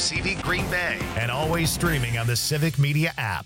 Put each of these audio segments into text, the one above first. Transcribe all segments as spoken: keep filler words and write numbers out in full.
C V Green Bay, and always streaming on the Civic Media app.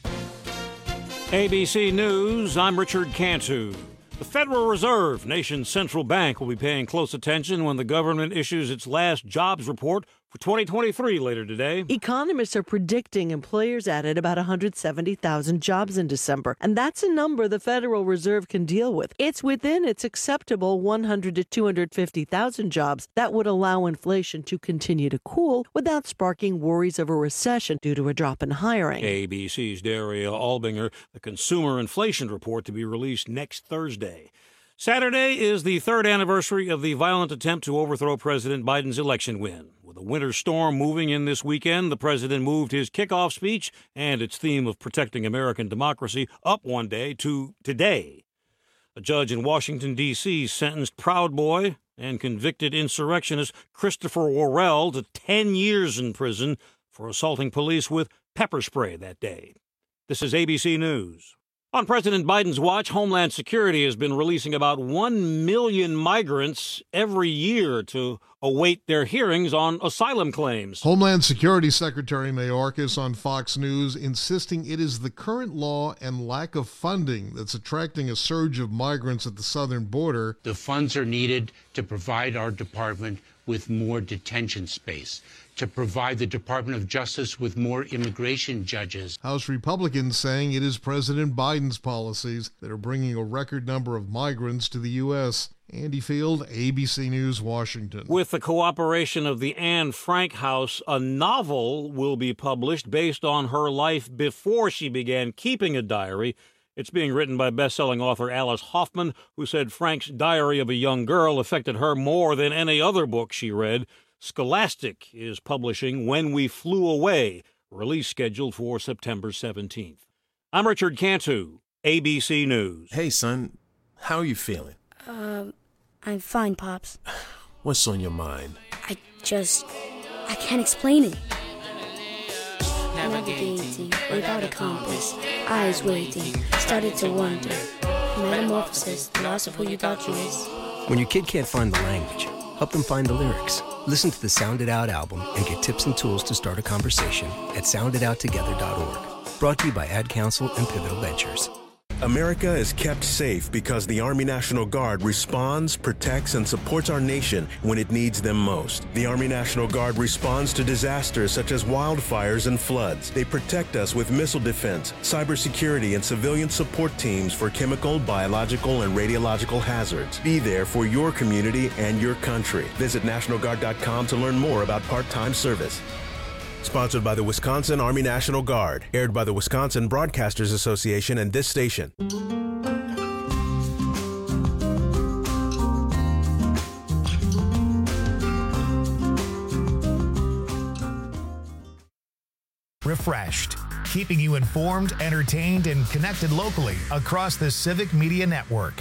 A B C News, I'm Richard Cantu. The Federal Reserve, nation's central bank, will be paying close attention when the government issues its last jobs report for twenty twenty-three later today. Economists are predicting employers added about one hundred seventy thousand jobs in December, and that's a number the Federal Reserve can deal with. It's within its acceptable one hundred to two hundred fifty thousand jobs that would allow inflation to continue to cool without sparking worries of a recession due to a drop in hiring. A B C's Daria Albinger, the consumer inflation report to be released next Thursday. Saturday is the third anniversary of the violent attempt to overthrow President Biden's election win. With a winter storm moving in this weekend, the president moved his kickoff speech and its theme of protecting American democracy up one day to today. A judge in Washington, D C sentenced Proud Boy and convicted insurrectionist Christopher Worrell to ten years in prison for assaulting police with pepper spray that day. This is A B C News. On President Biden's watch, Homeland Security has been releasing about one million migrants every year to await their hearings on asylum claims. Homeland Security Secretary Mayorkas on Fox News insisting it is the current law and lack of funding that's attracting a surge of migrants at the southern border. The funds are needed to provide our department with more detention space, to provide the Department of Justice with more immigration judges. House Republicans saying it is President Biden's policies that are bringing a record number of migrants to the U S Andy Field, A B C News, Washington. With the cooperation of the Anne Frank House, a novel will be published based on her life before she began keeping a diary. It's being written by best-selling author Alice Hoffman, who said Frank's diary of a young girl affected her more than any other book she read. Scholastic is publishing When We Flew Away, release scheduled for September seventeenth. I'm Richard Cantu, A B C News. Hey, son. How are you feeling? Um, I'm fine, Pops. What's on your mind? I just... I can't explain it. Navigating without a compass, eyes waiting, started to wonder. Metamorphosis, the loss of who you thought you was. When your kid can't find the language, help them find the lyrics. Listen to the Sound It Out album and get tips and tools to start a conversation at sound it out together dot org. Brought to you by Ad Council and Pivotal Ventures. America is kept safe because the Army National Guard responds, protects, and supports our nation when it needs them most. The Army National Guard responds to disasters such as wildfires and floods. They protect us with missile defense, cybersecurity, and civilian support teams for chemical, biological, and radiological hazards. Be there for your community and your country. Visit National Guard dot com to learn more about part-time service. Sponsored by the Wisconsin Army National Guard. Aired by the Wisconsin Broadcasters Association and this station. Refreshed, keeping you informed, entertained, and connected locally across the Civic Media Network.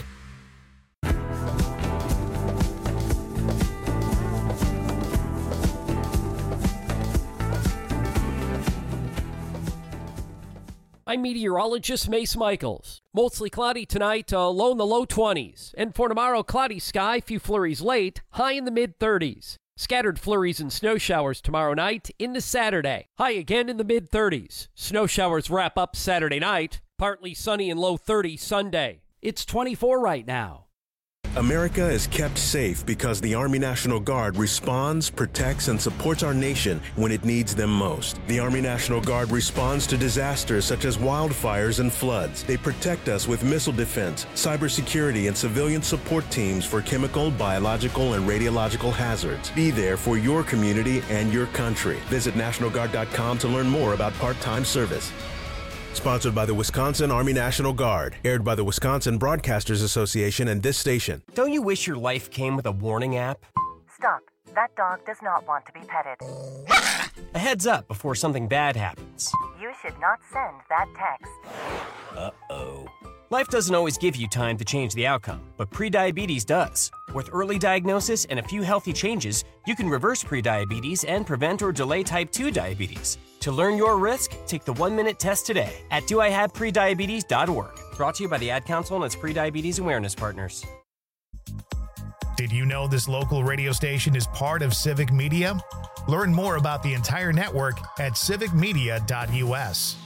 I'm meteorologist Mace Michaels. Mostly cloudy tonight, uh, low in the low twenties. And for tomorrow, cloudy sky, few flurries late, high in the mid-thirties. Scattered flurries and snow showers tomorrow night into Saturday. High again in the mid-thirties. Snow showers wrap up Saturday night. Partly sunny and low thirties Sunday. It's twenty-four right now. America is kept safe because the Army National Guard responds, protects, and supports our nation when it needs them most. The Army National Guard responds to disasters such as wildfires and floods. They protect us with missile defense, cybersecurity, and civilian support teams for chemical, biological, and radiological hazards. Be there for your community and your country. Visit National Guard dot com to learn more about part-time service. Sponsored by the Wisconsin Army National Guard. Aired by the Wisconsin Broadcasters Association and this station. Don't you wish your life came with a warning app? Stop. That dog does not want to be petted. A heads up before something bad happens. You should not send that text. Uh-oh. Life doesn't always give you time to change the outcome, but prediabetes does. With early diagnosis and a few healthy changes, you can reverse prediabetes and prevent or delay type two diabetes. To learn your risk, take the one-minute test today at do I have prediabetes dot org. Brought to you by the Ad Council and its prediabetes awareness partners. Did you know this local radio station is part of Civic Media? Learn more about the entire network at civic media dot u s.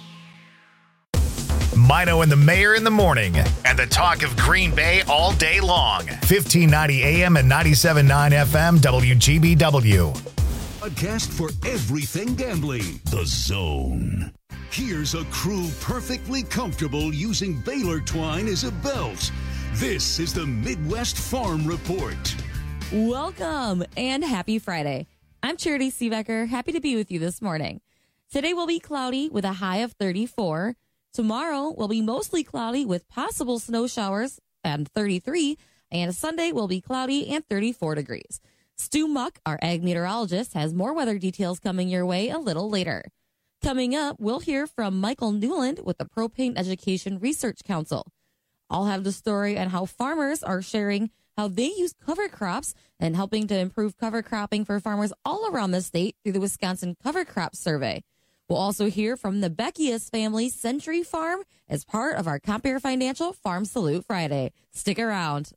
Mino and the Mayor in the morning, and the talk of Green Bay all day long. fifteen ninety A M and ninety-seven point nine F M W G B W. Podcast for everything gambling. The Zone. Here's a crew perfectly comfortable using Baylor twine as a belt. This is the Midwest Farm Report. Welcome and happy Friday. I'm Charity Seebecker, happy to be with you this morning. Today will be cloudy with a high of thirty-four. Tomorrow will be mostly cloudy with possible snow showers and thirty-three. And Sunday will be cloudy and thirty-four degrees. Stu Muck, our ag meteorologist, has more weather details coming your way a little later. Coming up, we'll hear from Michael Newland with the Propane Education Research Council. I'll have the story on how farmers are sharing how they use cover crops and helping to improve cover cropping for farmers all around the state through the Wisconsin Cover Crop Survey. We'll also hear from the Beckius family Century Farm as part of our Compeer Financial Farm Salute Friday. Stick around.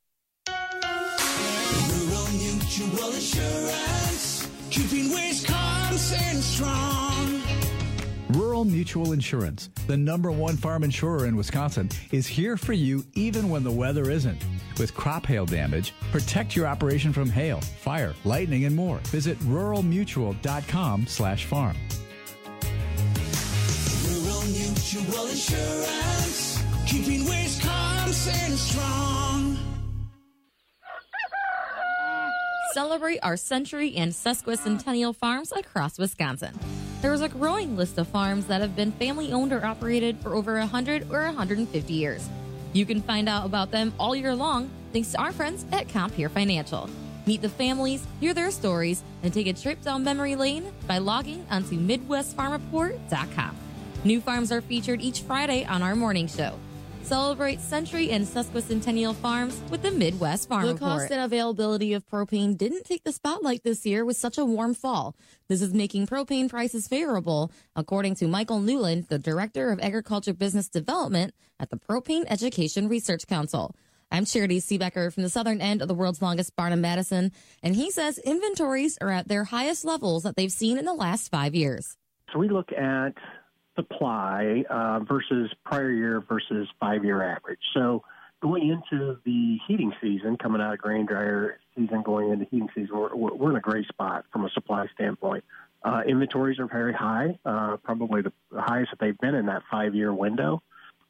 Rural Mutual Insurance, keeping Wisconsin strong. Rural Mutual Insurance, the number one farm insurer in Wisconsin, is here for you even when the weather isn't. With crop hail damage, protect your operation from hail, fire, lightning, and more. Visit rural mutual dot com slash farm. Rural Mutual Insurance, keeping Wisconsin strong. Celebrate our century and sesquicentennial farms across Wisconsin. There is a growing list of farms that have been family-owned or operated for over one hundred or one hundred fifty years. You can find out about them all year long thanks to our friends at Compeer Financial. Meet the families, hear their stories, and take a trip down memory lane by logging onto midwest farm report dot com. New farms are featured each Friday on our morning show. Celebrate century and sesquicentennial farms with the Midwest Farm Report. The cost and availability of propane didn't take the spotlight this year with such a warm fall. This is making propane prices favorable, according to Michael Newland, the Director of Agriculture Business Development at the Propane Education Research Council. I'm Charity Seebecker from the southern end of the world's longest barn in Madison, and he says inventories are at their highest levels that they've seen in the last five years. So we look at supply uh, versus prior year versus five-year average. So going into the heating season, coming out of grain dryer season, going into heating season, we're, we're in a great spot from a supply standpoint. Uh, inventories are very high, uh, probably the highest that they've been in that five-year window.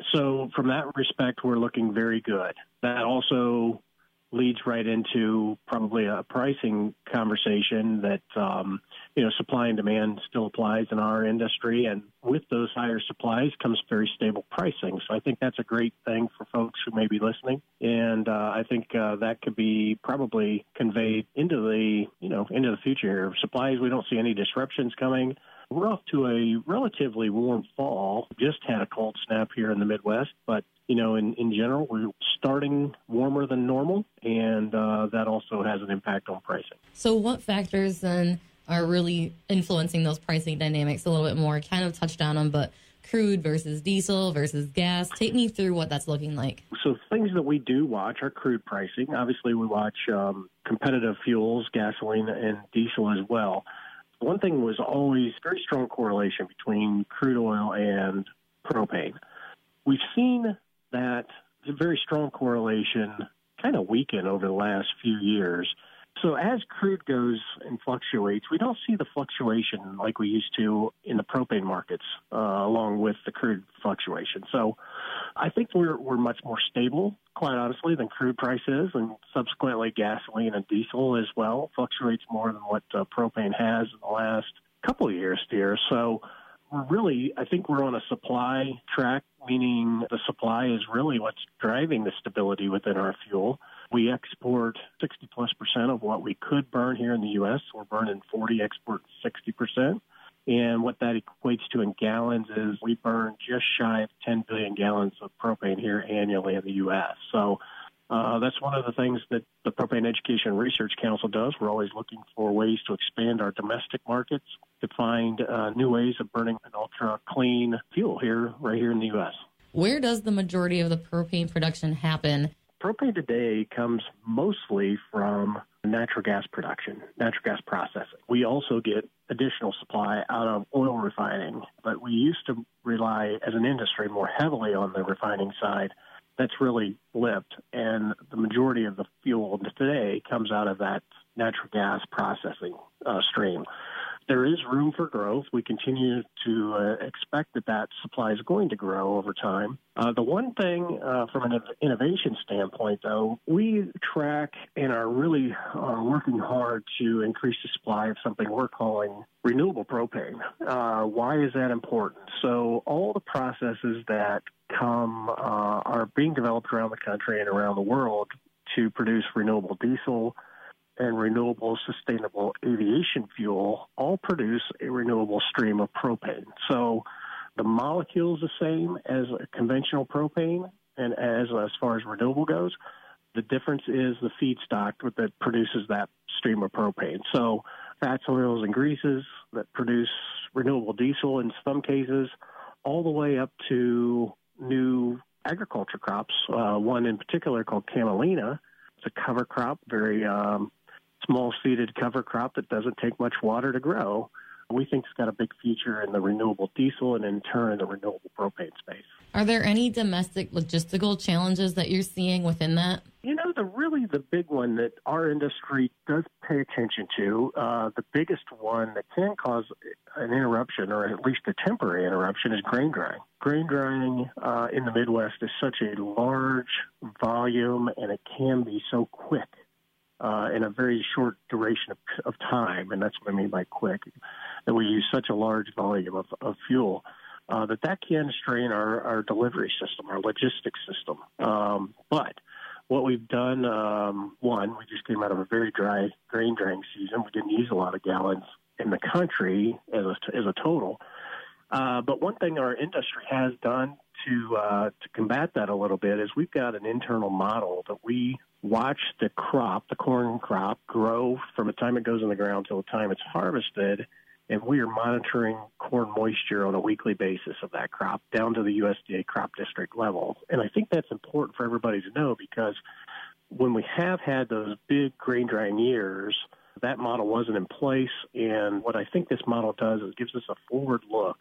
So from that respect, we're looking very good. That also leads right into probably a pricing conversation that, um, you know, supply and demand still applies in our industry. And with those higher supplies comes very stable pricing. So I think that's a great thing for folks who may be listening. And uh, I think uh, that could be probably conveyed into the, you know, into the future here. Supplies, we don't see any disruptions coming. We're off to a relatively warm fall. Just had a cold snap here in the Midwest, but you know, in, in general, we're starting warmer than normal, and uh, that also has an impact on pricing. So what factors then are really influencing those pricing dynamics a little bit more? Kind of touched on them, but crude versus diesel versus gas. Take me through what that's looking like. So things that we do watch are crude pricing. Obviously, we watch um, competitive fuels, gasoline, and diesel as well. One thing was always very strong correlation between crude oil and propane. We've seen that very strong correlation kind of weaken over the last few years. So as crude goes and fluctuates, we don't see the fluctuation like we used to in the propane markets, uh, along with the crude fluctuation. So I think we're we're much more stable, quite honestly, than crude prices, and subsequently gasoline and diesel as well fluctuates more than what uh, propane has in the last couple of years here. So we're really, I think we're on a supply track, meaning the supply is really what's driving the stability within our fuel. We export sixty plus percent of what we could burn here in the U S. We're burning forty, export sixty percent. And what that equates to in gallons is we burn just shy of ten billion gallons of propane here annually in the U S. So uh, that's one of the things that the Propane Education Research Council does. We're always looking for ways to expand our domestic markets, to find uh, new ways of burning an ultra-clean fuel here, right here in the U S. Where does the majority of the propane production happen? propane today comes mostly from natural gas production, natural gas processing. We also get additional supply out of oil refining, but we used to rely as an industry more heavily on the refining side. That's really flipped, and the majority of the fuel today comes out of that natural gas processing uh, stream. There is room for growth. We continue to uh, expect that that supply is going to grow over time. Uh, the one thing uh, from an innovation standpoint, though, we track and are really uh, working hard to increase the supply of something we're calling renewable propane. Uh, why is that important? So all the processes that come uh, are being developed around the country and around the world to produce renewable diesel and renewable sustainable aviation fuel all produce a renewable stream of propane. So the molecule is the same as a conventional propane, and as as far as renewable goes, the difference is the feedstock that produces that stream of propane. So fats, oils, and greases that produce renewable diesel in some cases, all the way up to new agriculture crops, uh, one in particular called camelina. It's a cover crop, very um, small-seeded cover crop that doesn't take much water to grow. We think it's got a big future in the renewable diesel and, in turn, the renewable propane space. Are there any domestic logistical challenges that you're seeing within that? You know, the really the big one that our industry does pay attention to, uh, the biggest one that can cause an interruption, or at least a temporary interruption, is grain drying. Grain drying uh, in the Midwest is such a large volume, and it can be so quick uh, in a very short duration of, of time, and that's what I mean by quick, that we use such a large volume of, of fuel. Uh, that that can strain our, our delivery system, our logistics system. Um, but what we've done, um, one, we just came out of a very dry grain drying season. We didn't use a lot of gallons in the country as a, as a total. Uh, but one thing our industry has done to uh, to combat that a little bit is we've got an internal model that we watch the crop, the corn crop, grow from the time it goes in the ground till the time it's harvested. And we are monitoring corn moisture on a weekly basis of that crop down to the U S D A crop district level. And I think that's important for everybody to know, because when we have had those big grain drying years, that model wasn't in place. And what I think this model does is it gives us a forward look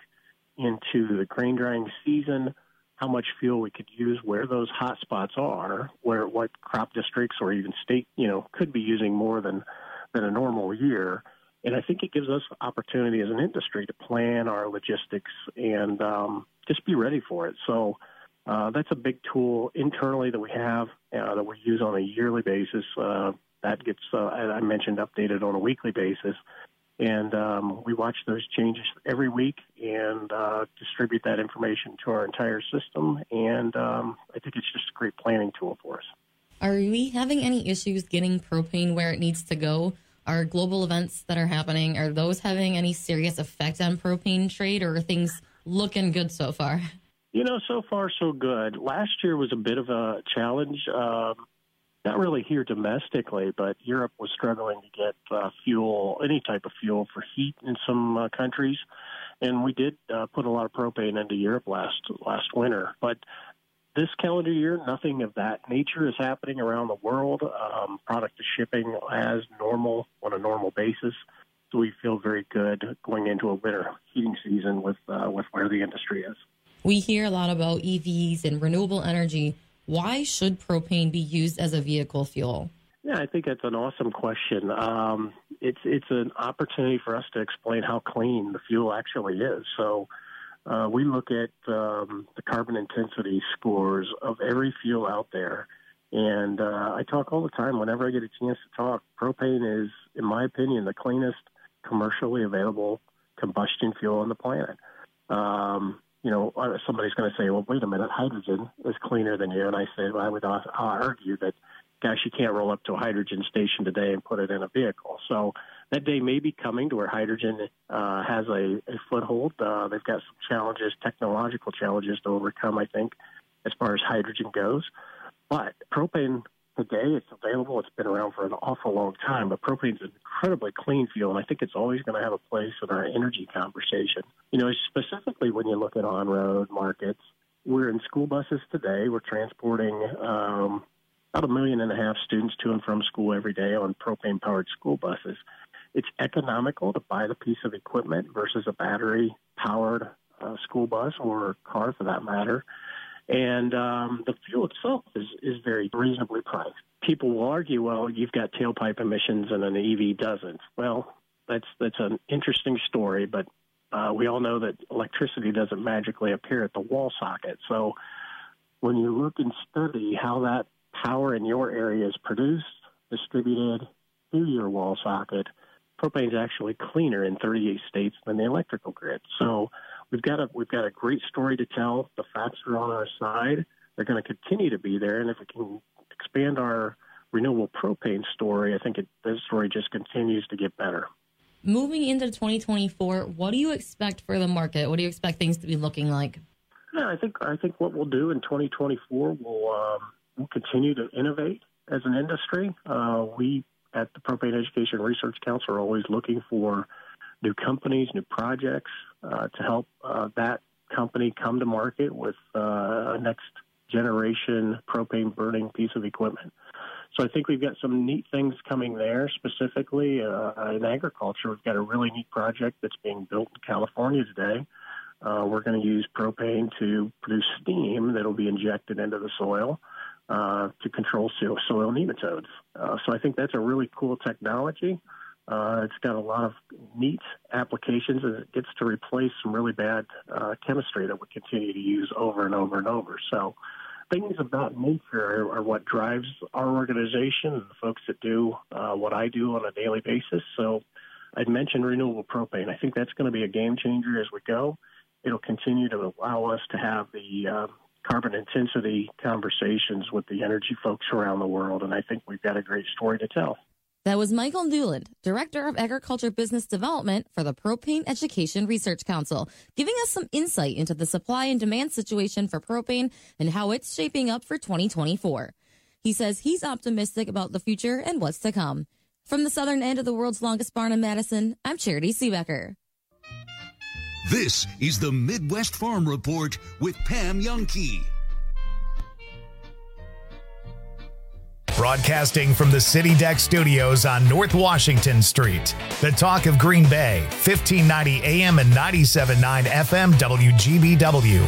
into the grain drying season, how much fuel we could use, where those hot spots are, where what crop districts or even state, you know, could be using more than, than a normal year. And I think it gives us opportunity as an industry to plan our logistics and um, just be ready for it. So uh, that's a big tool internally that we have uh, that we use on a yearly basis. Uh, that gets, uh, as I mentioned, updated on a weekly basis. And um, we watch those changes every week and uh, distribute that information to our entire system. And um, I think it's just a great planning tool for us. Are we having any issues getting propane where it needs to go? Are global events that are happening, are those having any serious effect on propane trade, or are things looking good so far? You know, so far so good. Last year was a bit of a challenge, um, not really here domestically, but Europe was struggling to get uh, fuel, any type of fuel for heat in some uh, countries. And we did uh, put a lot of propane into Europe last last winter. But this calendar year, nothing of that nature is happening around the world. Um, product is shipping as normal on a normal basis. So we feel very good going into a winter heating season with uh, with where the industry is. We hear a lot about E Vs and renewable energy. Why should propane be used as a vehicle fuel? Yeah, I think that's an awesome question. Um, it's it's an opportunity for us to explain how clean the fuel actually is. So Uh, we look at um, the carbon intensity scores of every fuel out there. And uh, I talk all the time, whenever I get a chance to talk, propane is, in my opinion, the cleanest commercially available combustion fuel on the planet. Um, you know, somebody's going to say, well, wait a minute, hydrogen is cleaner than you. And I say, well, I would argue that, gosh, you can't roll up to a hydrogen station today and put it in a vehicle. So that day may be coming to where hydrogen uh, has a, a foothold. Uh, they've got some challenges, technological challenges to overcome, I think, as far as hydrogen goes. But propane today, it's available. It's been around for an awful long time. But propane is an incredibly clean fuel, and I think it's always going to have a place in our energy conversation. You know, specifically when you look at on-road markets, we're in school buses today. We're transporting um, about a million and a half students to and from school every day on propane-powered school buses. It's economical to buy the piece of equipment versus a battery-powered uh, school bus or car, for that matter. And um, the fuel itself is, is very reasonably priced. People will argue, well, you've got tailpipe emissions and an E V doesn't. Well, that's that's an interesting story, but uh, we all know that electricity doesn't magically appear at the wall socket. So when you look and study how that power in your area is produced, distributed through your wall socket, propane is actually cleaner in thirty-eight states than the electrical grid. So we've got a we've got a great story to tell. The facts are on our side. They're going to continue to be there, and if we can expand our renewable propane story, I think it, this story just continues to get better. Moving into twenty twenty-four, what do you expect for the market? What do you expect things to be looking like? Yeah, I think I think what we'll do in twenty twenty-four, we'll um, we'll continue to innovate as an industry. Uh, we at the Propane Education Research Council are always looking for new companies, new projects uh, to help uh, that company come to market with uh, a next generation propane burning piece of equipment. So I think we've got some neat things coming there. Specifically uh, in agriculture, we've got a really neat project that's being built in California today. Uh, we're going to use propane to produce steam that will be injected into the soil uh, to control soil, soil nematodes. Uh, so I think that's a really cool technology. Uh, it's got a lot of neat applications, and it gets to replace some really bad uh, chemistry that we continue to use over and over and over. So things of that nature are, are what drives our organization and the folks that do uh, what I do on a daily basis. So I'd mentioned renewable propane. I think that's going to be a game changer as we go. It'll continue to allow us to have the uh, carbon intensity conversations with the energy folks around the world, and I think we've got a great story to tell. That was Michael Newland, Director of Agriculture Business Development for the Propane Education Research Council, giving us some insight into the supply and demand situation for propane and how it's shaping up for twenty twenty-four. He says he's optimistic about the future and what's to come. From the southern end of the world's longest barn in Madison, I'm Charity Seebecker. This is the Midwest Farm Report with Pam Jahnke. Broadcasting from the City Deck Studios on North Washington Street. The Talk of Green Bay, fifteen ninety A M and ninety-seven point nine F M W G B W.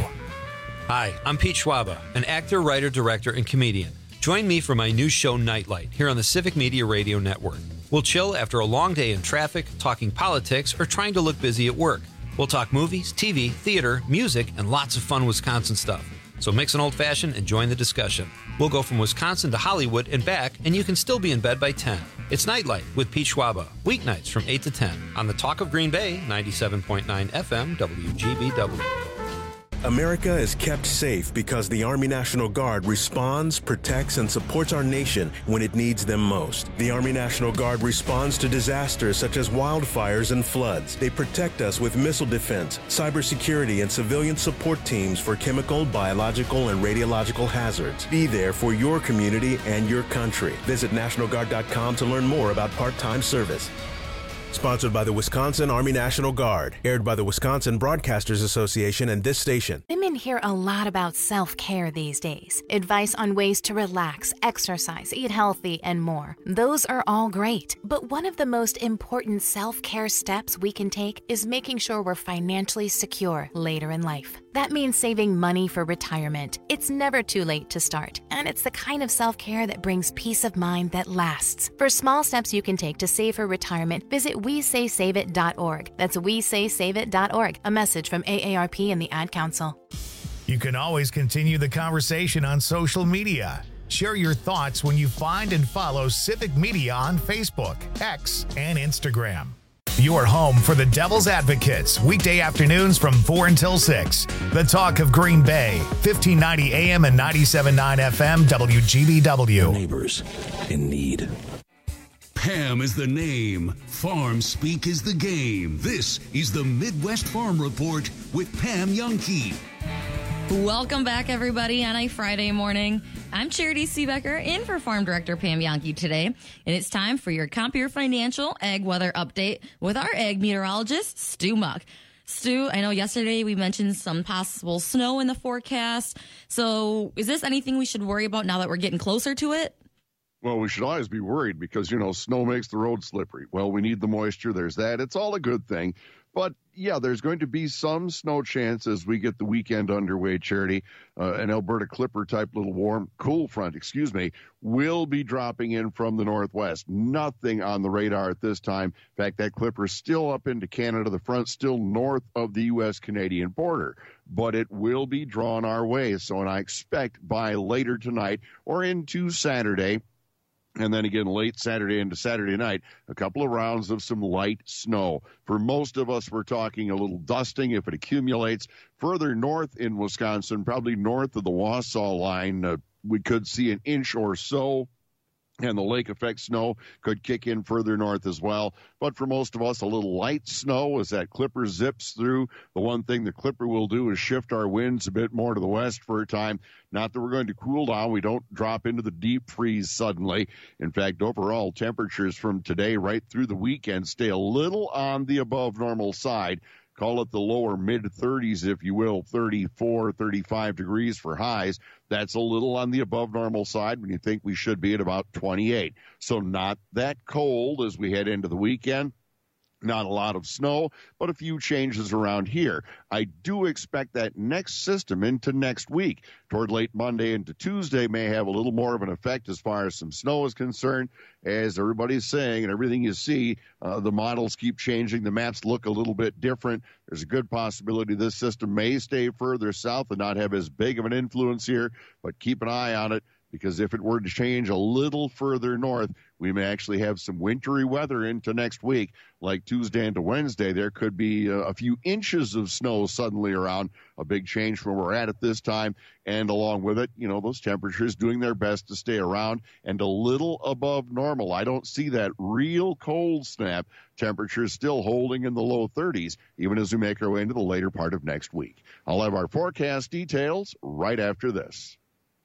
Hi, I'm Pete Schwaba, an actor, writer, director, and comedian. Join me for my new show, Nightlight, here on the Civic Media Radio Network. We'll chill after a long day in traffic, talking politics, or trying to look busy at work. We'll talk movies, T V, theater, music, and lots of fun Wisconsin stuff. So mix an old-fashioned and join the discussion. We'll go from Wisconsin to Hollywood and back, and you can still be in bed by ten. It's Nightlight with Pete Schwaba, weeknights from eight to ten on the Talk of Green Bay, ninety-seven point nine F M W G B W. America is kept safe because the Army National Guard responds, protects, and supports our nation when it needs them most. The Army National Guard responds to disasters such as wildfires and floods. They protect us with missile defense, cybersecurity, and civilian support teams for chemical, biological, and radiological hazards. Be there for your community and your country. Visit National Guard dot com to learn more about part-time service. Sponsored by the Wisconsin Army National Guard. Aired by the Wisconsin Broadcasters Association and this station. Women hear a lot about self-care these days. Advice on ways to relax, exercise, eat healthy, and more. Those are all great. But one of the most important self-care steps we can take is making sure we're financially secure later in life. That means saving money for retirement. It's never too late to start, and it's the kind of self-care that brings peace of mind that lasts. For small steps you can take to save for retirement, visit we say save it dot org. That's we say save it dot org. A message from A A R P and the Ad Council. You can always continue the conversation on social media. Share your thoughts when you find and follow Civic Media on Facebook, X, and Instagram. Your home for the Devil's Advocates, weekday afternoons from four until six. The Talk of Green Bay, fifteen ninety A M and ninety-seven point nine F M W G B W. Neighbors in need. Pam is the name. Farm speak is the game. This is the Midwest Farm Report with Pam Jahnke. Welcome back, everybody, on a Friday morning. I'm Charity Seebecker, in for Farm Director Pam Jahnke today, and it's time for your Compeer Financial Ag Weather Update with our ag meteorologist, Stu Muck. Stu, I know yesterday we mentioned some possible snow in the forecast. So is this anything we should worry about now that we're getting closer to it? Well, we should always be worried because, you know, snow makes the road slippery. Well, we need the moisture. There's that. It's all a good thing. But, yeah, there's going to be some snow chance as we get the weekend underway, Charity. Uh, an Alberta Clipper-type little warm, cool front, excuse me, will be dropping in from the northwest. Nothing on the radar at this time. In fact, that Clipper is still up into Canada. The front still north of the U S Canadian border. But it will be drawn our way. So, and I expect by later tonight or into Saturday, and then again late Saturday into Saturday night, a couple of rounds of some light snow. For most of us, we're talking a little dusting if it accumulates. Further north in Wisconsin, probably north of the Wausau line, uh, we could see an inch or so. And the lake effect snow could kick in further north as well. But for most of us, a little light snow as that Clipper zips through. The one thing the Clipper will do is shift our winds a bit more to the west for a time. Not that we're going to cool down. We don't drop into the deep freeze suddenly. In fact, overall temperatures from today right through the weekend stay a little on the above normal side. Call it the lower mid-thirties, if you will, thirty-four, thirty-five degrees for highs. That's a little on the above normal side when you think we should be at about twenty-eight. So not that cold as we head into the weekend. Not a lot of snow, but a few changes around here. I do expect that next system into next week, toward late Monday into Tuesday, may have a little more of an effect as far as some snow is concerned. As everybody's saying and everything you see, uh, the models keep changing. The maps look a little bit different. There's a good possibility this system may stay further south and not have as big of an influence here, but keep an eye on it. Because if it were to change a little further north, we may actually have some wintry weather into next week. Like Tuesday into Wednesday, there could be a, a few inches of snow suddenly around. A big change from where we're at at this time. And along with it, you know, those temperatures doing their best to stay around and a little above normal. I don't see that real cold snap. Temperatures still holding in the low thirties, even as we make our way into the later part of next week. I'll have our forecast details right after this.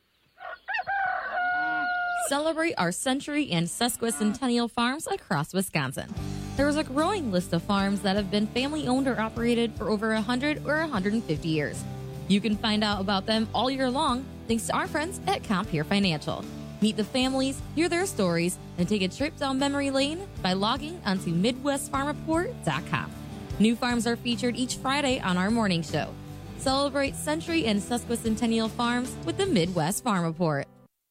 Celebrate our century and sesquicentennial farms across Wisconsin. There is a growing list of farms that have been family-owned or operated for over one hundred or one hundred fifty years. You can find out about them all year long thanks to our friends at Compeer Financial. Meet the families, hear their stories, and take a trip down memory lane by logging onto Midwest Farm Report dot com. New farms are featured each Friday on our morning show. Celebrate century and sesquicentennial farms with the Midwest Farm Report.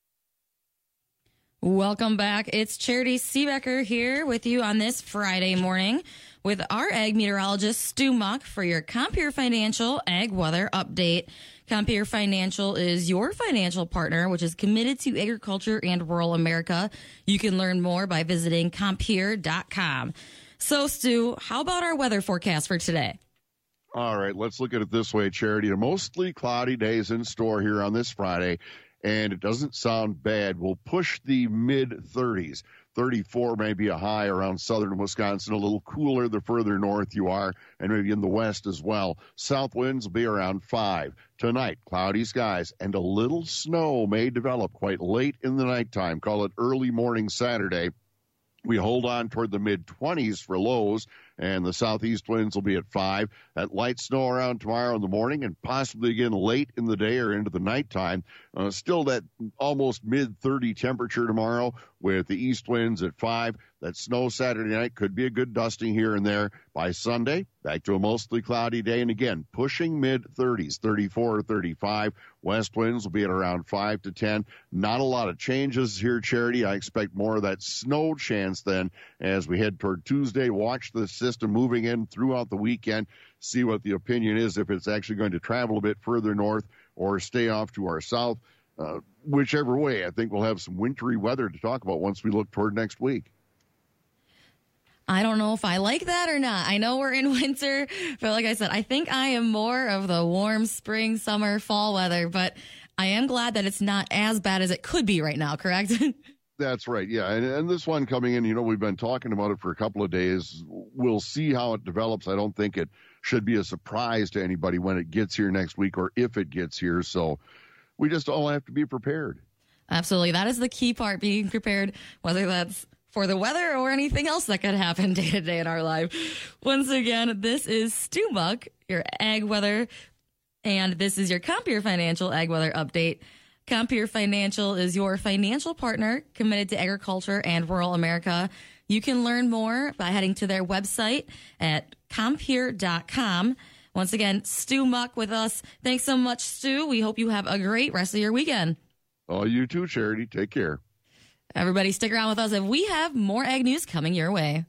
Welcome back. It's Charity Seebecker here with you on this Friday morning with our ag meteorologist Stu Muck for your Compeer Financial Ag Weather Update. Compeer Financial is your financial partner, which is committed to agriculture and rural America. You can learn more by visiting Compeer dot com. So, Stu, how about our weather forecast for today? All right, let's look at it this way, Charity. Mostly cloudy days in store here on this Friday. And it doesn't sound bad. We'll push the mid-thirties. thirty-four may be a high around southern Wisconsin, a little cooler the further north you are, and maybe in the west as well. South winds will be around five. Tonight, cloudy skies, and a little snow may develop quite late in the nighttime. Call it early morning Saturday. We hold on toward the mid-twenties for lows, and the southeast winds will be at five. That light snow around tomorrow in the morning and possibly again late in the day or into the nighttime. Uh, still that almost mid-thirty temperature tomorrow with the east winds at five. That snow Saturday night could be a good dusting here and there. By Sunday, back to a mostly cloudy day, and again, pushing mid-thirties, thirty-four or thirty-five. West winds will be at around five to ten. Not a lot of changes here, Charity. I expect more of that snow chance then as we head toward Tuesday. Watch the system moving in throughout the weekend. See what the opinion is, if it's actually going to travel a bit further north or stay off to our south. Uh, whichever way, I think we'll have some wintry weather to talk about once we look toward next week. I don't know if I like that or not. I know we're in winter, but like I said, I think I am more of the warm spring, summer, fall weather, but I am glad that it's not as bad as it could be right now, correct? That's right, yeah. And, and this one coming in, you know, we've been talking about it for a couple of days. We'll see how it develops. I don't think it should be a surprise to anybody when it gets here next week or if it gets here. So we just all have to be prepared. Absolutely. That is the key part, being prepared, whether that's for the weather or anything else that could happen day to day in our life. Once again, this is Stu Muck, your ag weather, and this is your Compeer Financial Ag Weather Update. Compeer Financial is your financial partner committed to agriculture and rural America. You can learn more by heading to their website at compeer dot com. Once again, Stu Muck with us. Thanks so much, Stu. We hope you have a great rest of your weekend. Oh, you too, Charity. Take care. Everybody stick around with us if we have more ag news coming your way.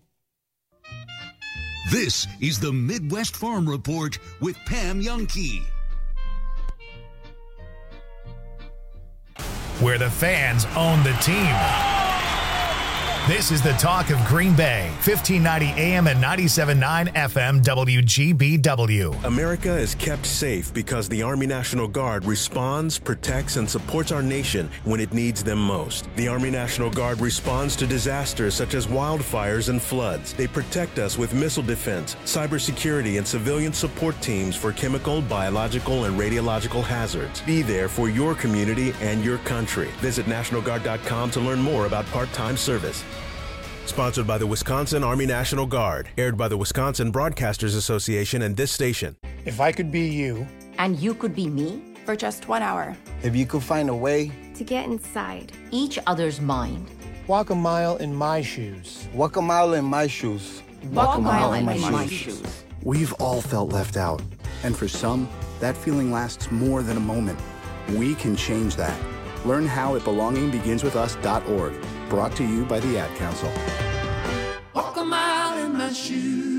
This is the Midwest Farm Report with Pam Youngkey. Where the fans own the team. This is the talk of Green Bay, fifteen ninety A M and ninety-seven point nine F M W G B W. America is kept safe because the Army National Guard responds, protects, and supports our nation when it needs them most. The Army National Guard responds to disasters such as wildfires and floods. They protect us with missile defense, cybersecurity, and civilian support teams for chemical, biological, and radiological hazards. Be there for your community and your country. Visit National Guard dot com to learn more about part-time service. Sponsored by the Wisconsin Army National Guard. Aired by the Wisconsin Broadcasters Association and this station. If I could be you. And you could be me. For just one hour. If you could find a way. To get inside. Each other's mind. Walk a mile in my shoes. Walk a mile in my shoes. Walk, Walk a mile, mile in, in my, my shoes. shoes. We've all felt left out. And for some, that feeling lasts more than a moment. We can change that. Learn how at belonging begins with us dot org. Brought to you by the Ad Council. Walk a mile in my shoes.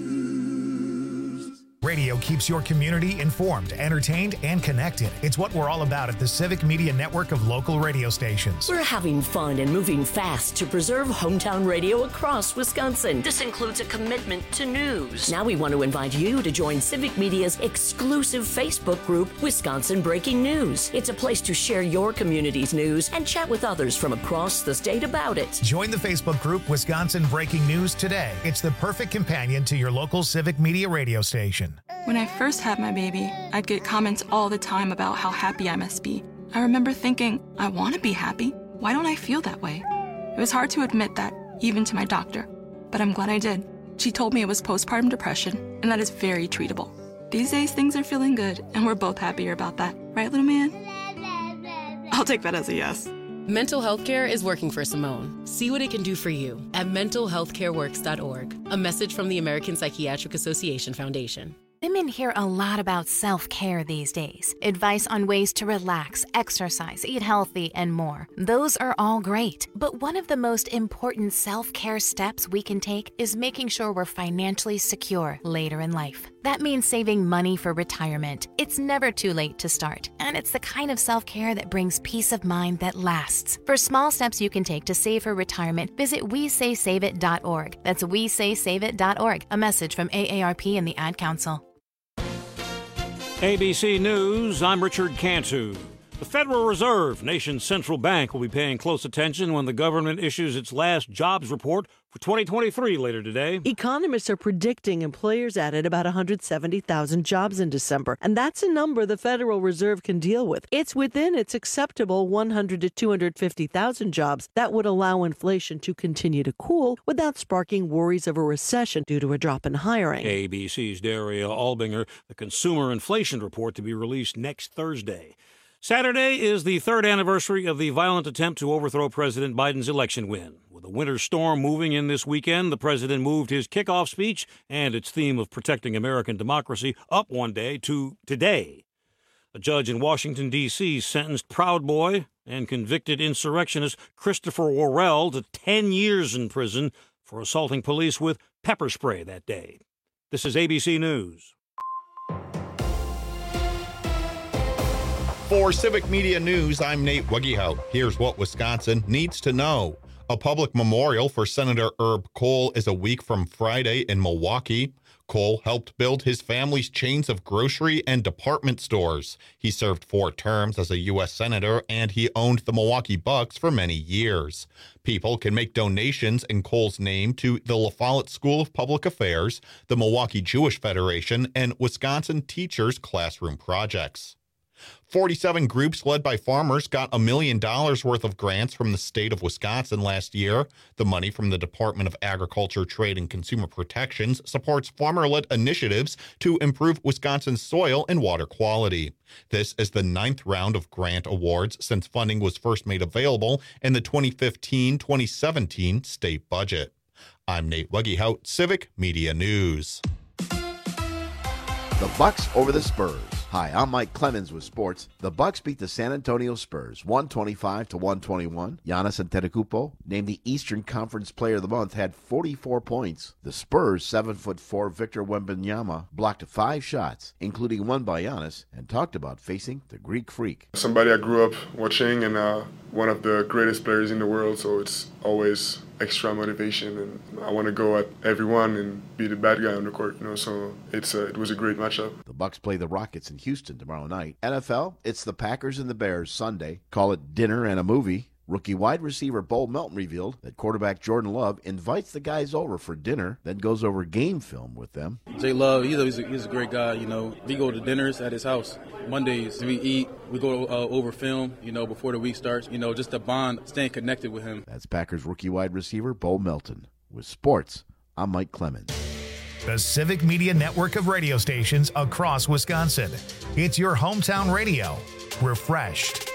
Radio keeps your community informed, entertained, and connected. It's what we're all about at the Civic Media Network of local radio stations. We're having fun and moving fast to preserve hometown radio across Wisconsin. This includes a commitment to news. Now we want to invite you to join Civic Media's exclusive Facebook group, Wisconsin Breaking News. It's a place to share your community's news and chat with others from across the state about it. Join the Facebook group, Wisconsin Breaking News, today. It's the perfect companion to your local Civic Media radio station. When I first had my baby, I'd get comments all the time about how happy I must be. I remember thinking, I want to be happy. Why don't I feel that way? It was hard to admit that, even to my doctor. But I'm glad I did. She told me it was postpartum depression, and that is very treatable. These days, things are feeling good, and we're both happier about that. Right, little man? I'll take that as a yes. Mental health care is working for Simone. See what it can do for you at mental health care works dot org. A message from the American Psychiatric Association Foundation. Women hear a lot about self-care these days. Advice on ways to relax, exercise, eat healthy, and more. Those are all great. But one of the most important self-care steps we can take is making sure we're financially secure later in life. That means saving money for retirement. It's never too late to start. And it's the kind of self-care that brings peace of mind that lasts. For small steps you can take to save for retirement, visit we say save it dot org. That's we say save it dot org. A message from A A R P and the Ad Council. A B C News, I'm Richard Cantu. The Federal Reserve, nation's central bank, will be paying close attention when the government issues its last jobs report for twenty twenty-three later today. Economists are predicting employers added about one hundred seventy thousand jobs in December, and that's a number the Federal Reserve can deal with. It's within its acceptable one hundred to two hundred fifty thousand jobs that would allow inflation to continue to cool without sparking worries of a recession due to a drop in hiring. A B C's Daria Albinger, the consumer inflation report to be released next Thursday. Saturday is the third anniversary of the violent attempt to overthrow President Biden's election win. With a winter storm moving in this weekend, the president moved his kickoff speech and its theme of protecting American democracy up one day to today. A judge in Washington, D C sentenced Proud Boy and convicted insurrectionist Christopher Worrell to ten years in prison for assaulting police with pepper spray that day. This is A B C News. For Civic Media News, I'm Nate Wuggehout. Here's what Wisconsin needs to know. A public memorial for Senator Herb Kohl is a week from Friday in Milwaukee. Kohl helped build his family's chains of grocery and department stores. He served four terms as a U S senator, and he owned the Milwaukee Bucks for many years. People can make donations in Kohl's name to the La Follette School of Public Affairs, the Milwaukee Jewish Federation, and Wisconsin Teachers Classroom Projects. forty-seven groups led by farmers got a million dollars worth of grants from the state of Wisconsin last year. The money from the Department of Agriculture, Trade, and Consumer Protections supports farmer-led initiatives to improve Wisconsin's soil and water quality. This is the ninth round of grant awards since funding was first made available in the twenty fifteen twenty seventeen state budget. I'm Nate Wuggehout, Civic Media News. The Bucks over the Spurs. Hi, I'm Mike Clemens with sports. The Bucks beat the San Antonio Spurs one twenty-five to one twenty-one. Giannis Antetokounmpo, named the Eastern Conference Player of the Month, had forty-four points. The Spurs' seven foot four Victor Wembanyama blocked five shots, including one by Giannis, and talked about facing the Greek Freak. Somebody I grew up watching and uh, one of the greatest players in the world, so it's always extra motivation, and I want to go at everyone and be the bad guy on the court, you know, so it's a, it was a great matchup. The Bucks play the Rockets in Houston tomorrow night. N F L, it's the Packers and the Bears Sunday. Call it dinner and a movie. Rookie wide receiver Bo Melton revealed that quarterback Jordan Love invites the guys over for dinner, then goes over game film with them. Jay Love, he's a, he's a, he's a great guy, you know. We go to dinners at his house. Mondays, we eat, we go uh, over film, you know, before the week starts, you know, just to bond, staying connected with him. That's Packers rookie wide receiver Bo Melton. With sports, I'm Mike Clemens. The Civic Media Network of radio stations across Wisconsin. It's your hometown radio. Refreshed.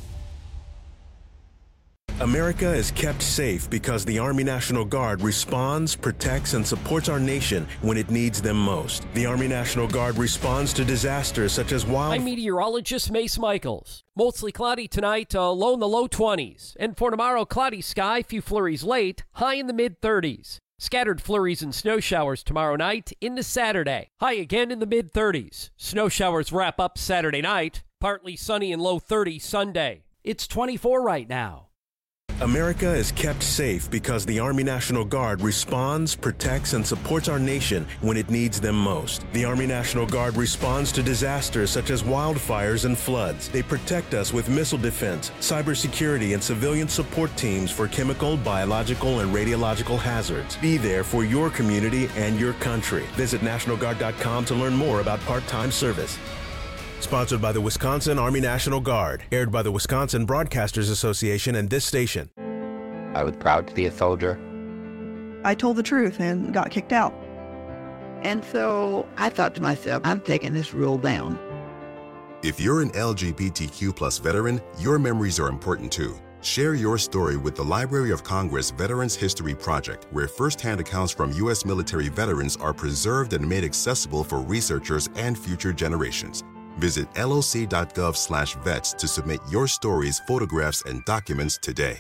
America is kept safe because the Army National Guard responds, protects, and supports our nation when it needs them most. The Army National Guard responds to disasters such as wild... I'm meteorologist Mace Michaels. Mostly cloudy tonight, uh, low in the low twenties. And for tomorrow, cloudy sky, few flurries late, high in the mid-thirties. Scattered flurries and snow showers tomorrow night into Saturday. High again in the mid-thirties. Snow showers wrap up Saturday night. Partly sunny and low thirties Sunday. It's twenty-four right now. America is kept safe because the Army National Guard responds, protects, and supports our nation when it needs them most. The Army National Guard responds to disasters such as wildfires and floods. They protect us with missile defense, cybersecurity, and civilian support teams for chemical, biological, and radiological hazards. Be there for your community and your country. Visit National Guard dot com to learn more about part-time service. Sponsored by the Wisconsin Army National Guard. Aired by the Wisconsin Broadcasters Association and this station. I was proud to be a soldier. I told the truth and got kicked out. And so I thought to myself, I'm taking this rule down. If you're an L G B T Q plus veteran, your memories are important too. Share your story with the Library of Congress Veterans History Project, where firsthand accounts from U S military veterans are preserved and made accessible for researchers and future generations. Visit L O C dot gov slash vets to submit your stories, photographs, and documents today.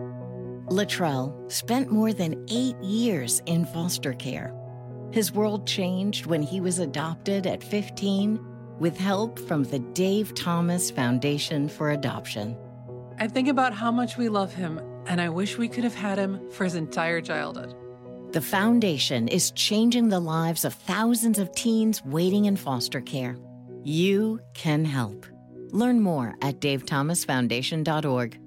Latrell spent more than eight years in foster care. His world changed when he was adopted at fifteen with help from the Dave Thomas Foundation for Adoption. I think about how much we love him, and I wish we could have had him for his entire childhood. The foundation is changing the lives of thousands of teens waiting in foster care. You can help. Learn more at dave thomas foundation dot org.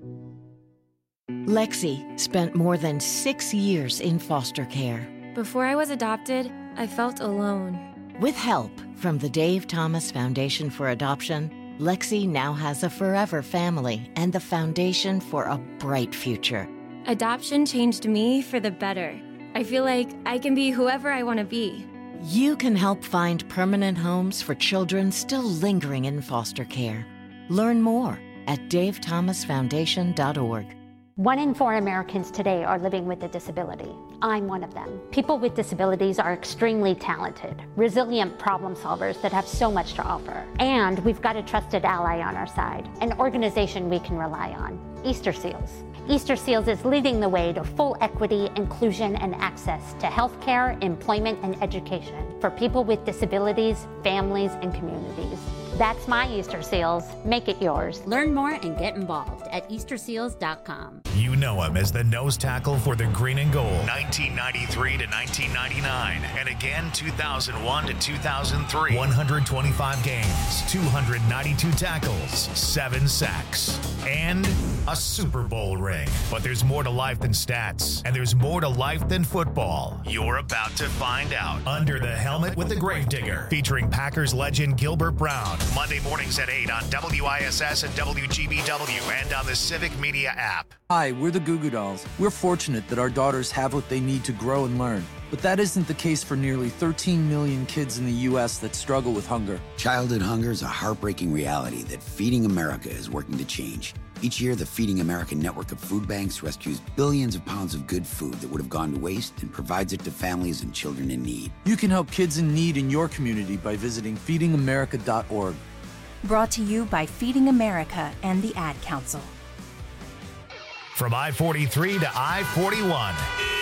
Lexi spent more than six years in foster care. Before I was adopted, I felt alone. With help from the Dave Thomas Foundation for Adoption, Lexi now has a forever family and the foundation for a bright future. Adoption changed me for the better. I feel like I can be whoever I want to be. You can help find permanent homes for children still lingering in foster care. Learn more at dave thomas foundation dot org. One in four Americans today are living with a disability. I'm one of them. People with disabilities are extremely talented, resilient problem solvers that have so much to offer. And we've got a trusted ally on our side, an organization we can rely on, Easter Seals. Easter Seals is leading the way to full equity, inclusion, and access to healthcare, employment, and education for people with disabilities, families, and communities. That's my Easter Seals. Make it yours. Learn more and get involved at easter seals dot com. You know him as the nose tackle for the Green and Gold, nineteen ninety-three to nineteen ninety-nine, and again two thousand one to two thousand three. one hundred twenty-five games, two hundred ninety-two tackles, seven sacks, and a Super Bowl ring. But there's more to life than stats, and there's more to life than football. You're about to find out. Under the Helmet with the Gravedigger, featuring Packers legend Gilbert Brown. Monday mornings at eight on W I S S and W G B W and on the Civic Media app. Hi, we're the Goo Goo Dolls. We're fortunate that our daughters have what they need to grow and learn. But that isn't the case for nearly thirteen million kids in the U S that struggle with hunger. Childhood hunger is a heartbreaking reality that Feeding America is working to change. Each year, the Feeding America network of food banks rescues billions of pounds of good food that would have gone to waste and provides it to families and children in need. You can help kids in need in your community by visiting feeding america dot org. Brought to you by Feeding America and the Ad Council. From I forty-three to I forty-one.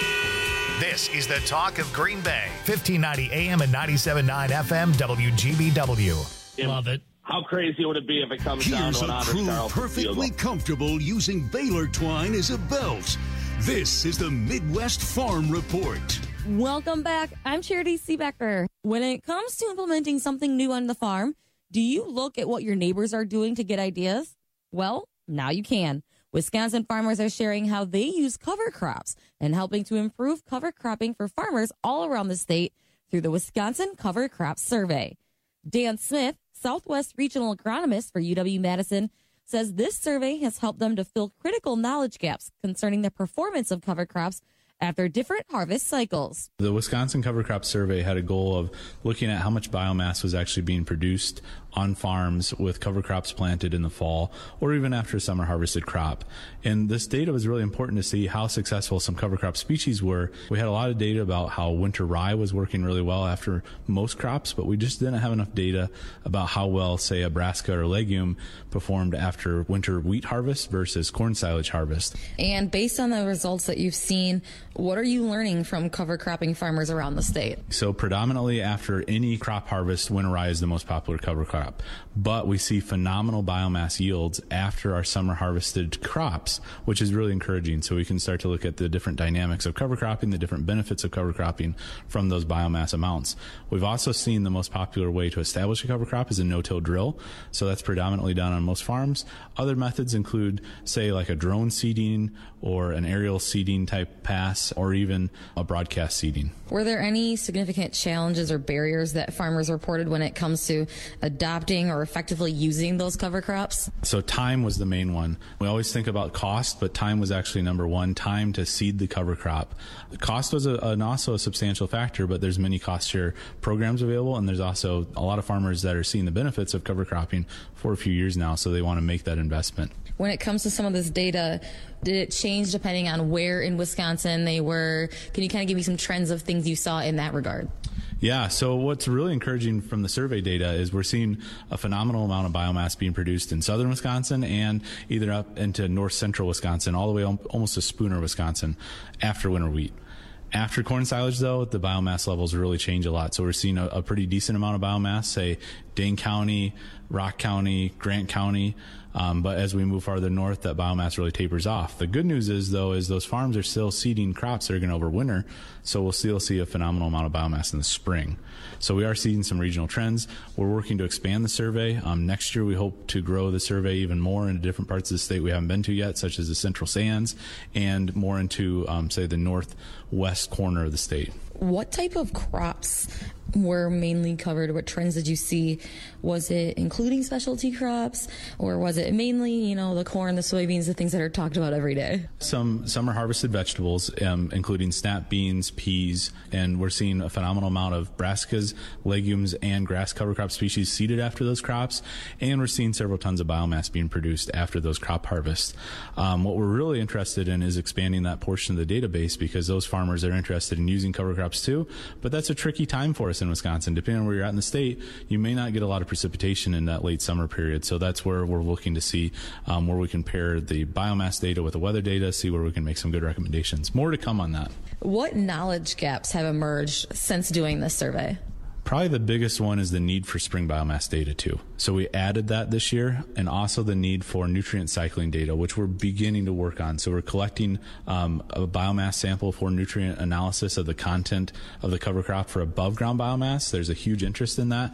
This is the talk of Green Bay. fifteen ninety A M and ninety-seven point nine F M W G B W. Love it. How crazy would it be if it comes Here's down to an a Anders crew Carlson perfectly field? comfortable using Baylor twine as a belt. This is the Midwest Farm Report. Welcome back. I'm Charity Seebecker. When it comes to implementing something new on the farm, do you look at what your neighbors are doing to get ideas? Well, now you can. Wisconsin farmers are sharing how they use cover crops and helping to improve cover cropping for farmers all around the state through the Wisconsin Cover Crop Survey. Dan Smith, Southwest Regional Agronomist for U W-Madison, says this survey has helped them to fill critical knowledge gaps concerning the performance of cover crops after different harvest cycles. The Wisconsin Cover Crop Survey had a goal of looking at how much biomass was actually being produced on farms with cover crops planted in the fall or even after a summer harvested crop. And this data was really important to see how successful some cover crop species were. We had a lot of data about how winter rye was working really well after most crops, but we just didn't have enough data about how well, say, a brassica or legume performed after winter wheat harvest versus corn silage harvest. And based on the results that you've seen, what are you learning from cover cropping farmers around the state? So predominantly after any crop harvest, winter rye is the most popular cover crop. But we see phenomenal biomass yields after our summer harvested crops, which is really encouraging. So we can start to look at the different dynamics of cover cropping, the different benefits of cover cropping from those biomass amounts. We've also seen the most popular way to establish a cover crop is a no-till drill. So that's predominantly done on most farms. Other methods include, say, like a drone seeding or an aerial seeding type pass or even a broadcast seeding. Were there any significant challenges or barriers that farmers reported when it comes to adopting or effectively using those cover crops? So time was the main one. We always think about cost, but time was actually number one, time to seed the cover crop. The cost was a, an also a substantial factor, but there's many cost share programs available, and there's also a lot of farmers that are seeing the benefits of cover cropping for a few years now, so they want to make that investment. When it comes to some of this data, did it change depending on where in Wisconsin they were? Can you kind of give me some trends of things you saw in that regard? Yeah, so what's really encouraging from the survey data is we're seeing a phenomenal amount of biomass being produced in southern Wisconsin and either up into north central Wisconsin, all the way almost to Spooner, Wisconsin, after winter wheat. After corn silage, though, the biomass levels really change a lot. So we're seeing a, a pretty decent amount of biomass, say, Dane County, Rock County, Grant County. Um, but as we move farther north, that biomass really tapers off. The good news is, though, is those farms are still seeding crops that are going to overwinter, so we'll still see a phenomenal amount of biomass in the spring. So we are seeing some regional trends. We're working to expand the survey. Um, next year, we hope to grow the survey even more into different parts of the state we haven't been to yet, such as the Central Sands, and more into, um, say, the northwest corner of the state. What type of crops were mainly covered? What trends did you see? Was it including specialty crops, or was it mainly, you know, the corn, the soybeans, the things that are talked about every day? Some summer harvested vegetables, um, including snap beans, peas, and we're seeing a phenomenal amount of brassicas, legumes, and grass cover crop species seeded after those crops, and we're seeing several tons of biomass being produced after those crop harvests. Um, what we're really interested in is expanding that portion of the database, because those farmers are interested in using cover crops too, but that's a tricky time for us in Wisconsin. Depending on where you're at in the state, you may not get a lot of precipitation in that late summer period. So that's where we're looking to see um, where we can pair the biomass data with the weather data, see where we can make some good recommendations. More to come on that. What knowledge gaps have emerged since doing this survey? Probably the biggest one is the need for spring biomass data too. So we added that this year, and also the need for nutrient cycling data, which we're beginning to work on. So we're collecting um, a biomass sample for nutrient analysis of the content of the cover crop for above ground biomass. There's a huge interest in that.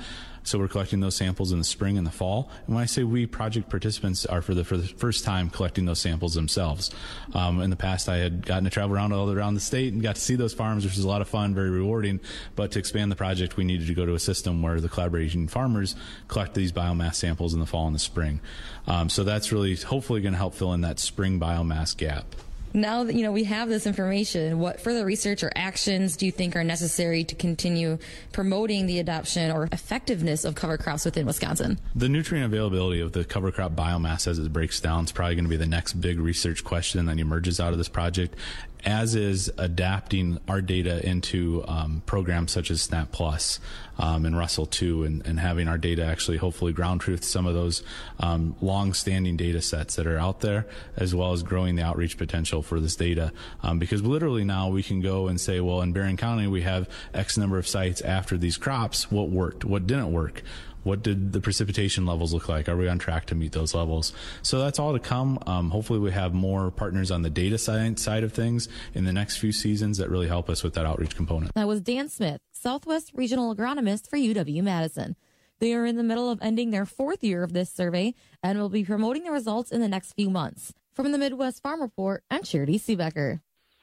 So we're collecting those samples in the spring and the fall. And when I say we, project participants are for the for the first time collecting those samples themselves. Um, in the past, I had gotten to travel around all around the state and got to see those farms, which was a lot of fun, very rewarding. But to expand the project, we needed to go to a system where the collaborating farmers collect these biomass samples in the fall and the spring. Um, so that's really hopefully going to help fill in that spring biomass gap. Now that you know we have this information, what further research or actions do you think are necessary to continue promoting the adoption or effectiveness of cover crops within Wisconsin? The nutrient availability of the cover crop biomass as it breaks down is probably going to be the next big research question that emerges out of this project, as is adapting our data into um, programs such as SNAP Plus um, and Russell two, and, and having our data actually hopefully ground truth some of those um, long-standing data sets that are out there, as well as growing the outreach potential for this data. Um, because literally now we can go and say, well, in Barron County we have X number of sites after these crops. What worked? What didn't work? What did the precipitation levels look like? Are we on track to meet those levels? So that's all to come. Um, hopefully we have more partners on the data science side of things in the next few seasons that really help us with that outreach component. That was Dan Smith, Southwest Regional Agronomist for U W-Madison. They are in the middle of ending their fourth year of this survey and will be promoting the results in the next few months. From the Midwest Farm Report, I'm Charity Seebecker.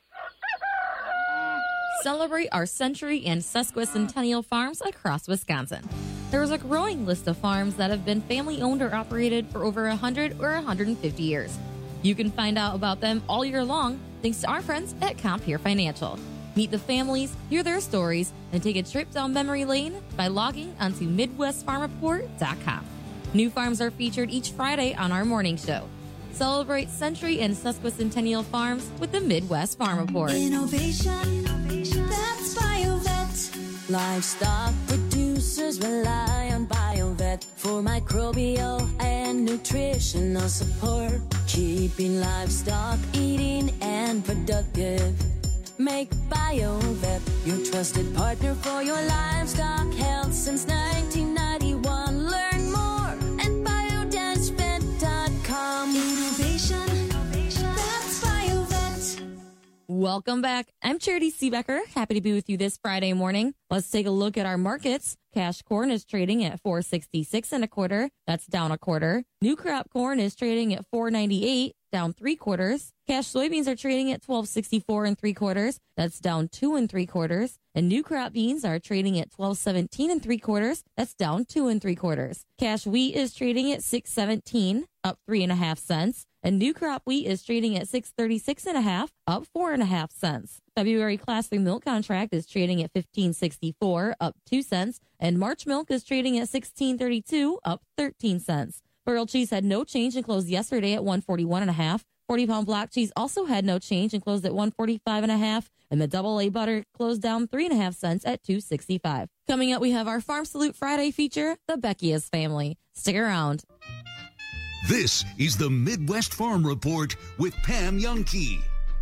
Celebrate our century and sesquicentennial farms across Wisconsin. There is a growing list of farms that have been family-owned or operated for over one hundred or one hundred fifty years. You can find out about them all year long thanks to our friends at Compeer Financial. Meet the families, hear their stories, and take a trip down memory lane by logging onto Midwest Farm Report dot com. New farms are featured each Friday on our morning show. Celebrate century and sesquicentennial farms with the Midwest Farm Report. Innovation, that's BioVet. Livestock producers rely on BioVet for microbial and nutritional support, keeping livestock eating and productive. Make BioVet your trusted partner for your livestock health since nineteen ninety-one. Learn more at bio dash vet dot com. Innovation, that's BioVet. Welcome back. I'm Charity Seebecker. Happy to be with you this Friday morning. Let's take a look at our markets. Cash corn is trading at four sixty-six and a quarter. That's down a quarter. New crop corn is trading at four ninety-eight, down three quarters. Cash soybeans are trading at twelve sixty-four and three quarters. That's down two and three quarters. And new crop beans are trading at twelve seventeen and three quarters. That's down two and three quarters. Cash wheat is trading at six seventeen, up three and a half cents. And new crop wheat is trading at six thirty-six and a half, up four and a half cents. February class three milk contract is trading at fifteen sixty-four, up two cents. And March milk is trading at sixteen thirty-two, up thirteen cents. Burrell cheese had no change and closed yesterday at one forty-one and a half. forty pound block cheese also had no change and closed at one forty-five and a half. And the double A butter closed down three and a half cents at two sixty-five. Coming up, we have our Farm Salute Friday feature, the Beckia's family. Stick around. This is the Midwest Farm Report with Pam Youngkey.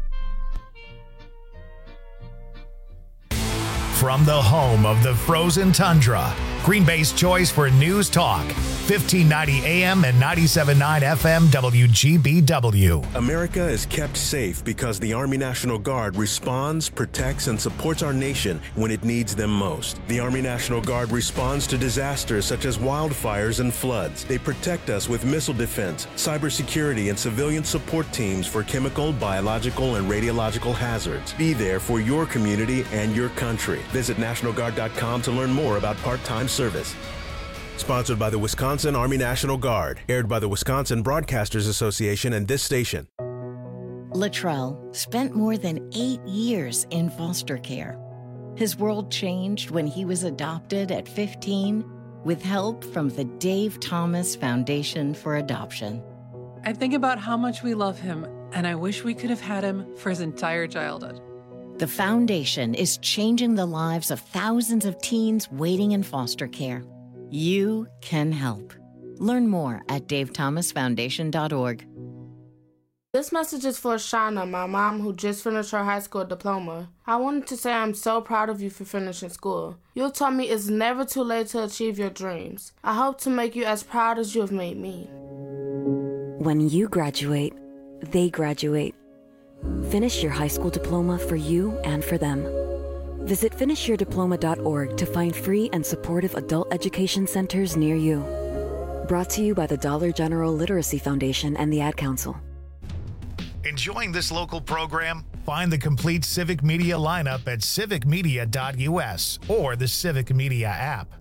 From the home of the frozen tundra, Green Bay's choice for news talk, fifteen ninety A M and ninety-seven point nine F M W G B W. America is kept safe because the Army National Guard responds, protects, and supports our nation when it needs them most. The Army National Guard responds to disasters such as wildfires and floods. They protect us with missile defense, cybersecurity, and civilian support teams for chemical, biological, and radiological hazards. Be there for your community and your country. Visit National Guard dot com to learn more about part-time service. Sponsored by the Wisconsin Army National Guard. Aired by the Wisconsin Broadcasters Association and this station. Latrell spent more than eight years in foster care. His world changed when he was adopted at fifteen with help from the Dave Thomas Foundation for Adoption. I think about how much we love him, and I wish we could have had him for his entire childhood. The foundation is changing the lives of thousands of teens waiting in foster care. You can help. Learn more at dave thomas foundation dot org. This message is for Shauna, my mom who just finished her high school diploma. I wanted to say I'm so proud of you for finishing school. You taught me it's never too late to achieve your dreams. I hope to make you as proud as you have made me. When you graduate, they graduate. Finish your high school diploma for you and for them. Visit finish your diploma dot org to find free and supportive adult education centers near you. Brought to you by the Dollar General Literacy Foundation and the Ad Council. Enjoying this local program? Find the complete Civic Media lineup at civic media dot u s or the Civic Media app.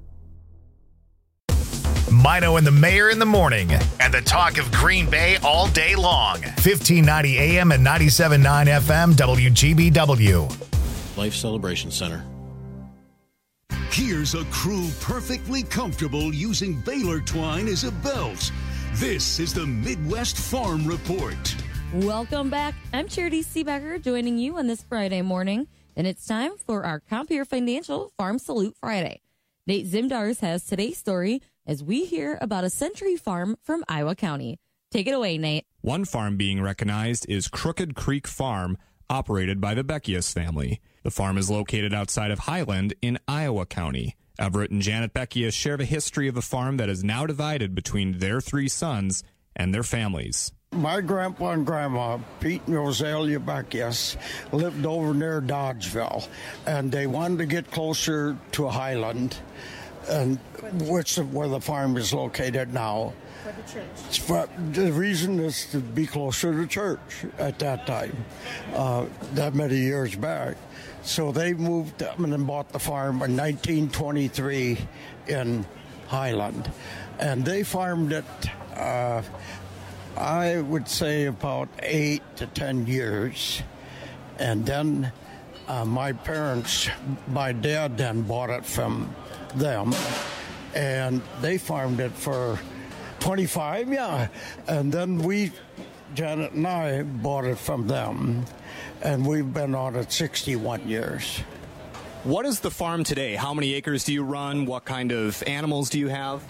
Mino and the Mayor in the morning, and the talk of Green Bay all day long. fifteen ninety A M and ninety-seven point nine F M W G B W. Life Celebration Center. Here's a crew perfectly comfortable using Baylor twine as a belt. This is the Midwest Farm Report. Welcome back. I'm Charity Seebecker joining you on this Friday morning, and it's time for our Compeer Financial Farm Salute Friday. Nate Zimdars has today's story as we hear about a Century Farm from Iowa County. Take it away, Nate. One farm being recognized is Crooked Creek Farm, operated by the Beckius family. The farm is located outside of Highland in Iowa County. Everett and Janet Beckius share the history of the farm that is now divided between their three sons and their families. My grandpa and grandma, Pete and Rosalia Beckius, lived over near Dodgeville, and they wanted to get closer to Highland, and which is where the farm is located now. For the church. For, the reason is to be closer to church at that time, uh, that many years back. So they moved up and bought the farm in nineteen twenty-three in Highland, and they farmed it, uh, I would say, about eight to ten years, and then uh, my parents, my dad then bought it from them, and they farmed it for twenty-five, yeah, and then we, Janet and I, bought it from them, and we've been on it sixty-one years. What is the farm today? How many acres do you run? What kind of animals do you have?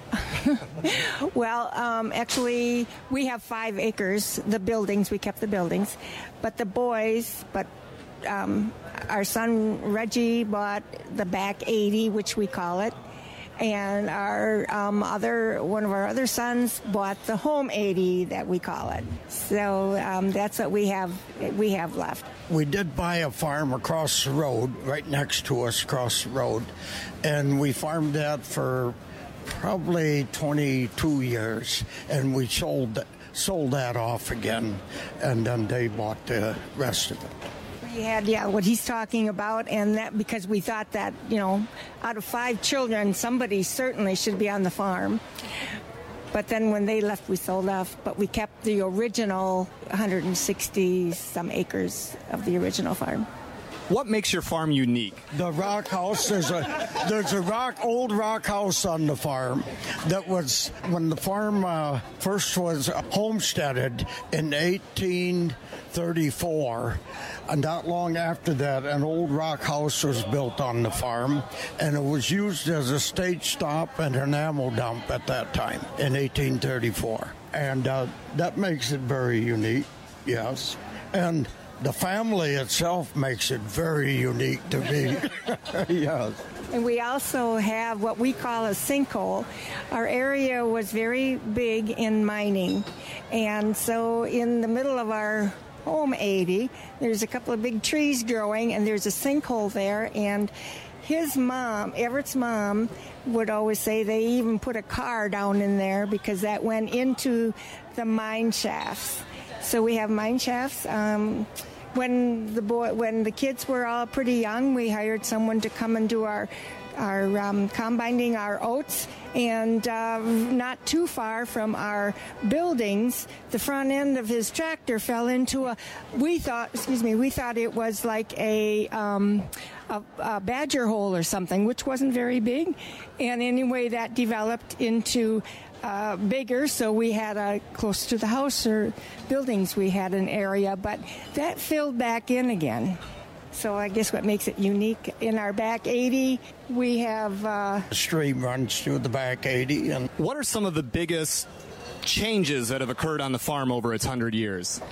Well, um, actually, we have five acres. The buildings, we kept the buildings, but the boys, but um, our son Reggie bought the back eighty, which we call it, and our um, other one of our other sons bought the home eighty that we call it. So um, that's what we have. We have left. We did buy a farm across the road, right next to us, across the road, and we farmed that for probably twenty-two years, and we sold sold that off again, and then they bought the rest of it. We had, yeah, what he's talking about, and that because we thought that, you know, out of five children, somebody certainly should be on the farm. But then when they left, we sold off, but we kept the original one hundred sixty some acres of the original farm. What makes your farm unique? The rock house. There's a there's a rock old rock house on the farm that was when the farm uh, first was homesteaded in eighteen thirty-four, and not long after that, an old rock house was built on the farm, and it was used as a stage stop and an ammo dump at that time in eighteen thirty-four, and uh, that makes it very unique. Yes, and the family itself makes it very unique to me. Yes. And we also have what we call a sinkhole. Our area was very big in mining. And so in the middle of our home eighty, there's a couple of big trees growing, and there's a sinkhole there. And his mom, Everett's mom, would always say they even put a car down in there because that went into the mine shafts. So we have mine shafts. Um, when the boy, when the kids were all pretty young, we hired someone to come and do our our um, combining our oats. And uh, not too far from our buildings, the front end of his tractor fell into a. We thought, excuse me, we thought it was like a. Um, A, a badger hole or something, which wasn't very big, and anyway that developed into uh, bigger, so we had a close to the house or buildings we had an area, but that filled back in again. So I guess what makes it unique, in our back eighty we have uh, a stream runs through the back eighty. And what are some of the biggest changes that have occurred on the farm over its one hundred years?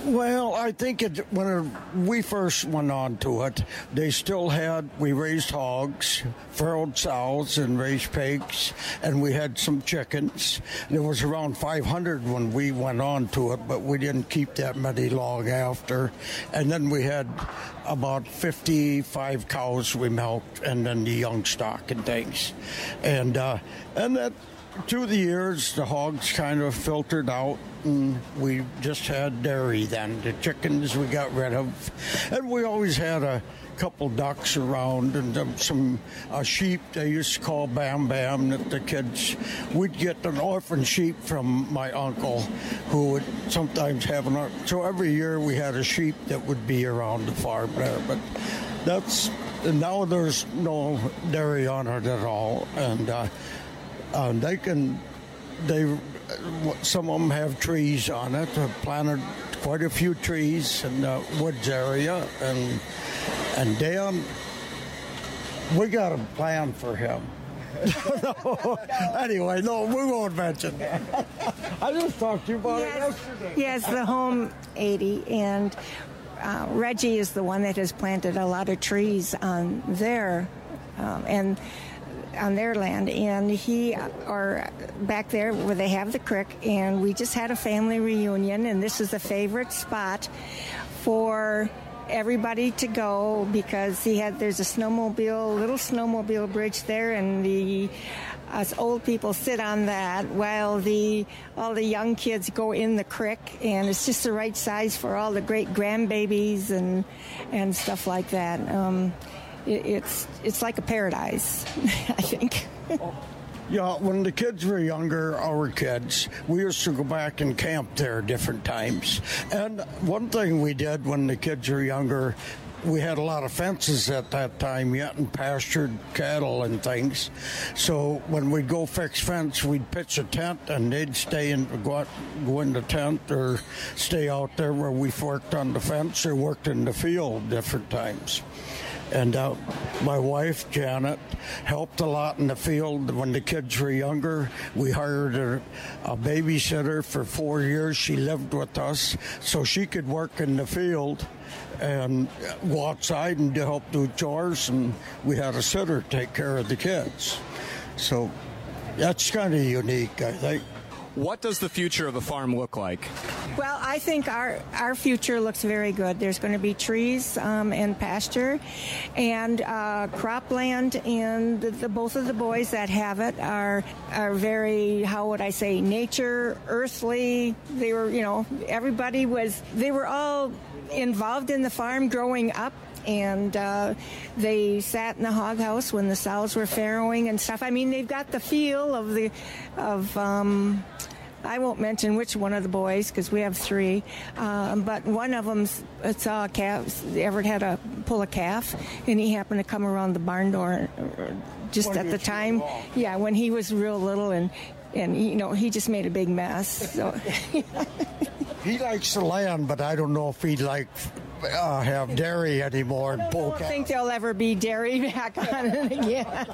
Well, I think it, when we first went on to it, they still had, we raised hogs, farrowed sows, and raised pigs, and we had some chickens. There was around five hundred when we went on to it, but we didn't keep that many long after. And then we had about fifty-five cows we milked, and then the young stock and things. And, uh, and that, through the years, the hogs kind of filtered out, and we just had dairy then. The chickens we got rid of. And we always had a couple ducks around and um, some uh, sheep they used to call Bam Bam that the kids, we'd get an orphan sheep from my uncle who would sometimes have an, so every year we had a sheep that would be around the farm there. But that's, and now there's no dairy on it at all. And uh, uh, they can, they, some of them have trees on it. I've planted quite a few trees in the woods area, and and Dan, we got a plan for him. no, anyway, no, we won't mention that. I just talked to you about yes, it yesterday. Yes, the home eighty, and uh, Reggie is the one that has planted a lot of trees on their um, and. on their land, and he are back there where they have the creek, and we just had a family reunion, and this is a favorite spot for everybody to go because he had there's a snowmobile, little snowmobile bridge there, and the us old people sit on that while the all the young kids go in the creek, and it's just the right size for all the great grandbabies and and stuff like that. Um, It's it's like a paradise, I think. Yeah, when the kids were younger, our kids, we used to go back and camp there different times. And one thing we did when the kids were younger, we had a lot of fences at that time yet and pastured cattle and things. So when we'd go fix fence, we'd pitch a tent and they'd stay in, go, out, go in the tent or stay out there where we worked on the fence or worked in the field different times. And uh, my wife, Janet, helped a lot in the field when the kids were younger. We hired a, a babysitter for four years. She lived with us so she could work in the field and go outside and help do chores. And we had a sitter take care of the kids. So that's kind of unique, I think. What does the future of the farm look like? Well, I think our, our future looks very good. There's going to be trees um, and pasture and uh, cropland, and the, the, both of the boys that have it are are very, how would I say, nature, earthly. They were, you know, everybody was, they were all involved in the farm growing up. And uh, they sat in the hog house when the sows were farrowing and stuff. I mean, they've got the feel of the, of, um, I won't mention which one of the boys because we have three, um, but one of them saw a calf, Everett had to pull a calf, and he happened to come around the barn door just when at the time. Yeah, when he was real little, and, and you know, he just made a big mess. So. He likes the land, but I don't know if he'd like... Uh, have dairy anymore. I don't think there'll ever be dairy back on it again.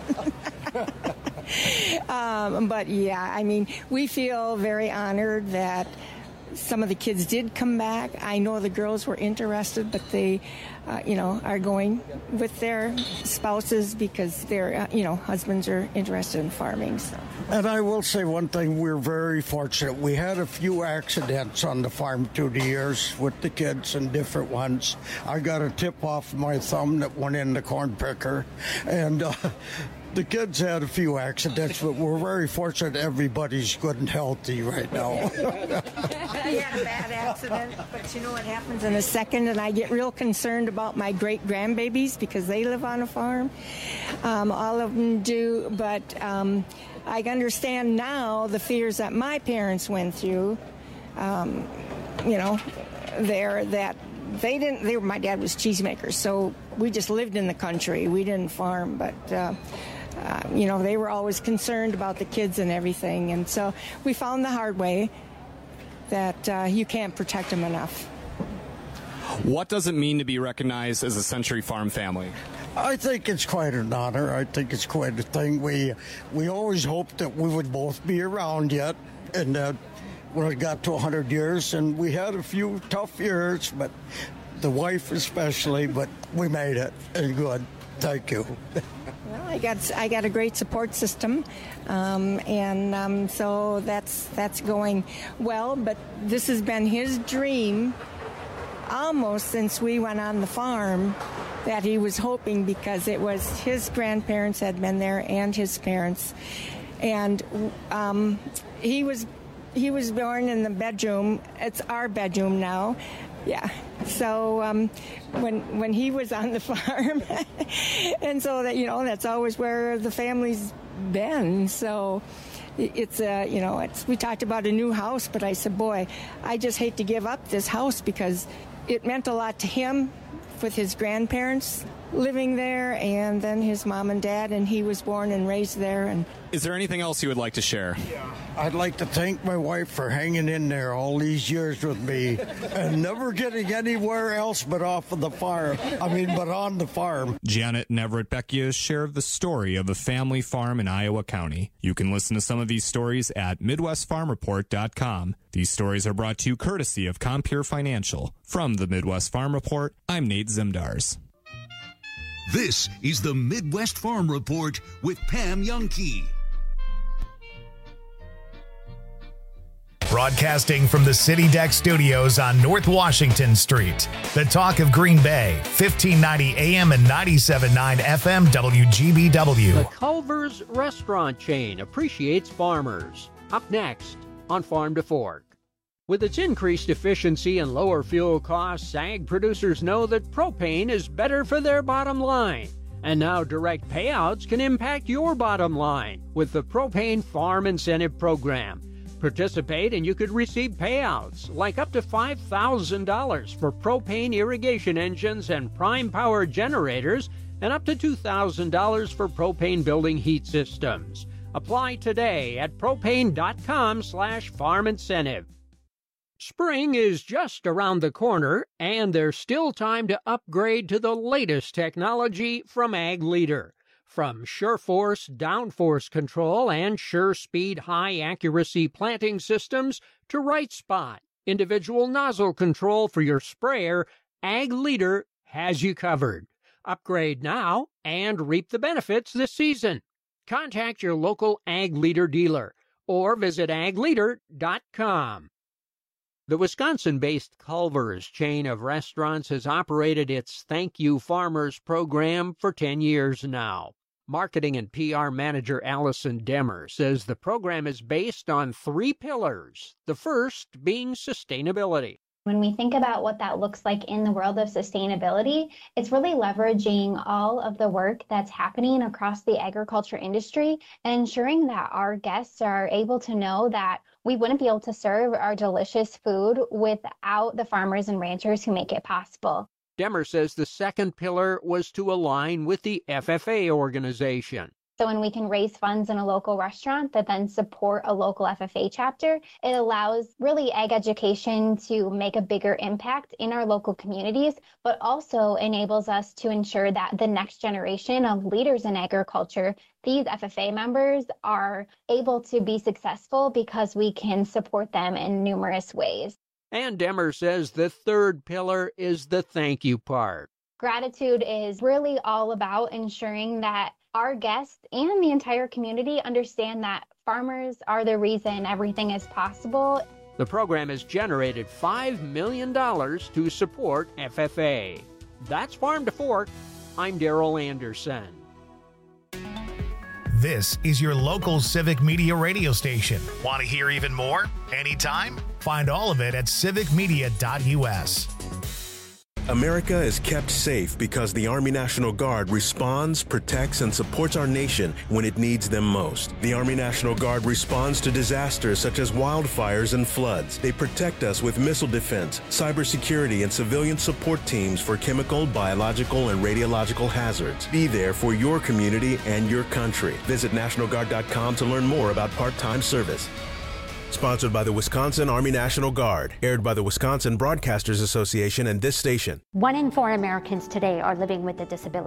um, but yeah, I mean, we feel very honored that some of the kids did come back. I know the girls were interested, but they, uh, you know, are going with their spouses because their, uh, you know, husbands are interested in farming. So. And I will say one thing, we're very fortunate. We had a few accidents on the farm through the years with the kids and different ones. I got a tip off my thumb that went in the corn picker. And uh, the kids had a few accidents, but we're very fortunate everybody's good and healthy right now. I had a bad accident, but you know what happens in a second, and I get real concerned about my great-grandbabies because they live on a farm. Um, all of them do, but... Um, I understand now the fears that my parents went through. Um, you know, there that they didn't. They were, my dad was cheesemakers, so we just lived in the country. We didn't farm, but uh, uh, you know, they were always concerned about the kids and everything. And so we found the hard way that uh, you can't protect them enough. What does it mean to be recognized as a Century Farm family? I think it's quite an honor. I think it's quite a thing. We we always hoped that we would both be around yet, and that when it got to one hundred years, and we had a few tough years, but the wife especially, but we made it, and good. Thank you. Well, I got I got a great support system, um, and um, so that's that's going well. But this has been his dream almost since we went on the farm, that he was hoping, because it was his grandparents had been there and his parents, and um, he was he was born in the bedroom. It's our bedroom now. Yeah. So um, when when he was on the farm, and so that, you know, that's always where the family's been. So it's a, uh, you know, it's, we talked about a new house, but I said, boy, I just hate to give up this house because it meant a lot to him with his grandparents living there, and then his mom and dad, and he was born and raised there. And is there anything else you would like to share? Yeah. I'd like to thank my wife for hanging in there all these years with me and never getting anywhere else but off of the farm. I mean, but on the farm. Janet and Everett Becchia share the story of a family farm in Iowa County. You can listen to some of these stories at Midwest Farm Report dot com. These stories are brought to you courtesy of Compeer Financial. From the Midwest Farm Report, I'm Nate Zimdars. This is the Midwest Farm Report with Pam Youngkey. Broadcasting from the City Deck Studios on North Washington Street. The talk of Green Bay, fifteen ninety A M and ninety-seven point nine F M W G B W. The Culver's restaurant chain appreciates farmers. Up next on Farm to Fork. With its increased efficiency and lower fuel costs, ag producers know that propane is better for their bottom line. And now direct payouts can impact your bottom line with the Propane Farm Incentive Program. Participate and you could receive payouts like up to five thousand dollars for propane irrigation engines and prime power generators, and up to two thousand dollars for propane building heat systems. Apply today at propane.com slash farm incentive. Spring is just around the corner, and there's still time to upgrade to the latest technology from Ag Leader. From SureForce downforce control and SureSpeed high-accuracy planting systems to Right Spot, individual nozzle control for your sprayer, Ag Leader has you covered. Upgrade now and reap the benefits this season. Contact your local Ag Leader dealer or visit ag leader dot com. The Wisconsin-based Culver's chain of restaurants has operated its Thank You Farmers program for ten years now. Marketing and P R manager Allison Demmer says the program is based on three pillars, the first being sustainability. When we think about what that looks like in the world of sustainability, it's really leveraging all of the work that's happening across the agriculture industry and ensuring that our guests are able to know that we wouldn't be able to serve our delicious food without the farmers and ranchers who make it possible. Demmer says the second pillar was to align with the F F A organization. So when we can raise funds in a local restaurant that then support a local F F A chapter, it allows really ag education to make a bigger impact in our local communities, but also enables us to ensure that the next generation of leaders in agriculture, these F F A members, are able to be successful because we can support them in numerous ways. And Demmer says the third pillar is the thank you part. Gratitude is really all about ensuring that our guests and the entire community understand that farmers are the reason everything is possible. The program has generated five million dollars to support F F A. That's Farm to Fork. I'm Daryl Anderson. This is your local Civic Media radio station. Want to hear even more? Anytime? Find all of it at civic media dot U S. America is kept safe because the Army National Guard responds, protects, and supports our nation when it needs them most. The Army National Guard responds to disasters such as wildfires and floods. They protect us with missile defense, cybersecurity, and civilian support teams for chemical, biological, and radiological hazards. Be there for your community and your country. Visit national guard dot com to learn more about part-time service. Sponsored by the Wisconsin Army National Guard. Aired by the Wisconsin Broadcasters Association and this station. One in four Americans today are living with a disability.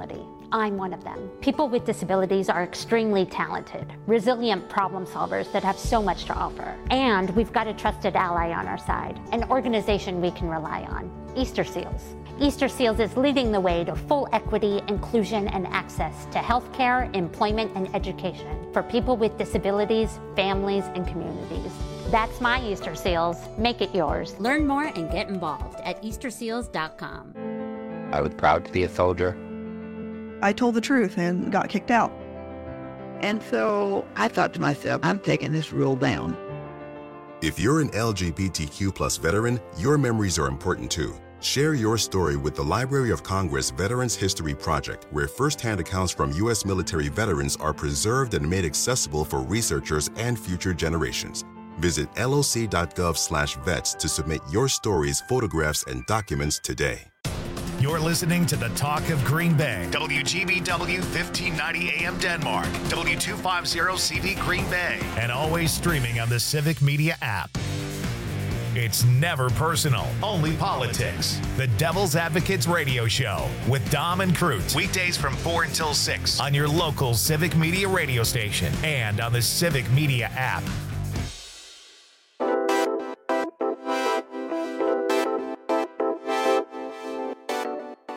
I'm one of them. People with disabilities are extremely talented, resilient problem solvers that have so much to offer. And we've got a trusted ally on our side, an organization we can rely on, Easter Seals. Easter Seals is leading the way to full equity, inclusion, and access to healthcare, employment, and education for people with disabilities, families, and communities. That's my Easter Seals. Make it yours. Learn more and get involved at easter seals dot com. I was proud to be a soldier. I told the truth and got kicked out. And so I thought to myself, I'm taking this rule down. If you're an L G B T Q plus veteran, your memories are important too. Share your story with the Library of Congress Veterans History Project, where firsthand accounts from U S military veterans are preserved and made accessible for researchers and future generations. Visit L O C dot gov slash vets to submit your stories, photographs, and documents today. You're listening to the Talk of Green Bay, W G B W fifteen ninety A M Denmark, W two fifty C V Green Bay, and always streaming on the Civic Media app. It's never personal, only politics. The Devil's Advocates Radio Show with Dom and Cruz. Weekdays from four until six on your local Civic Media radio station and on the Civic Media app.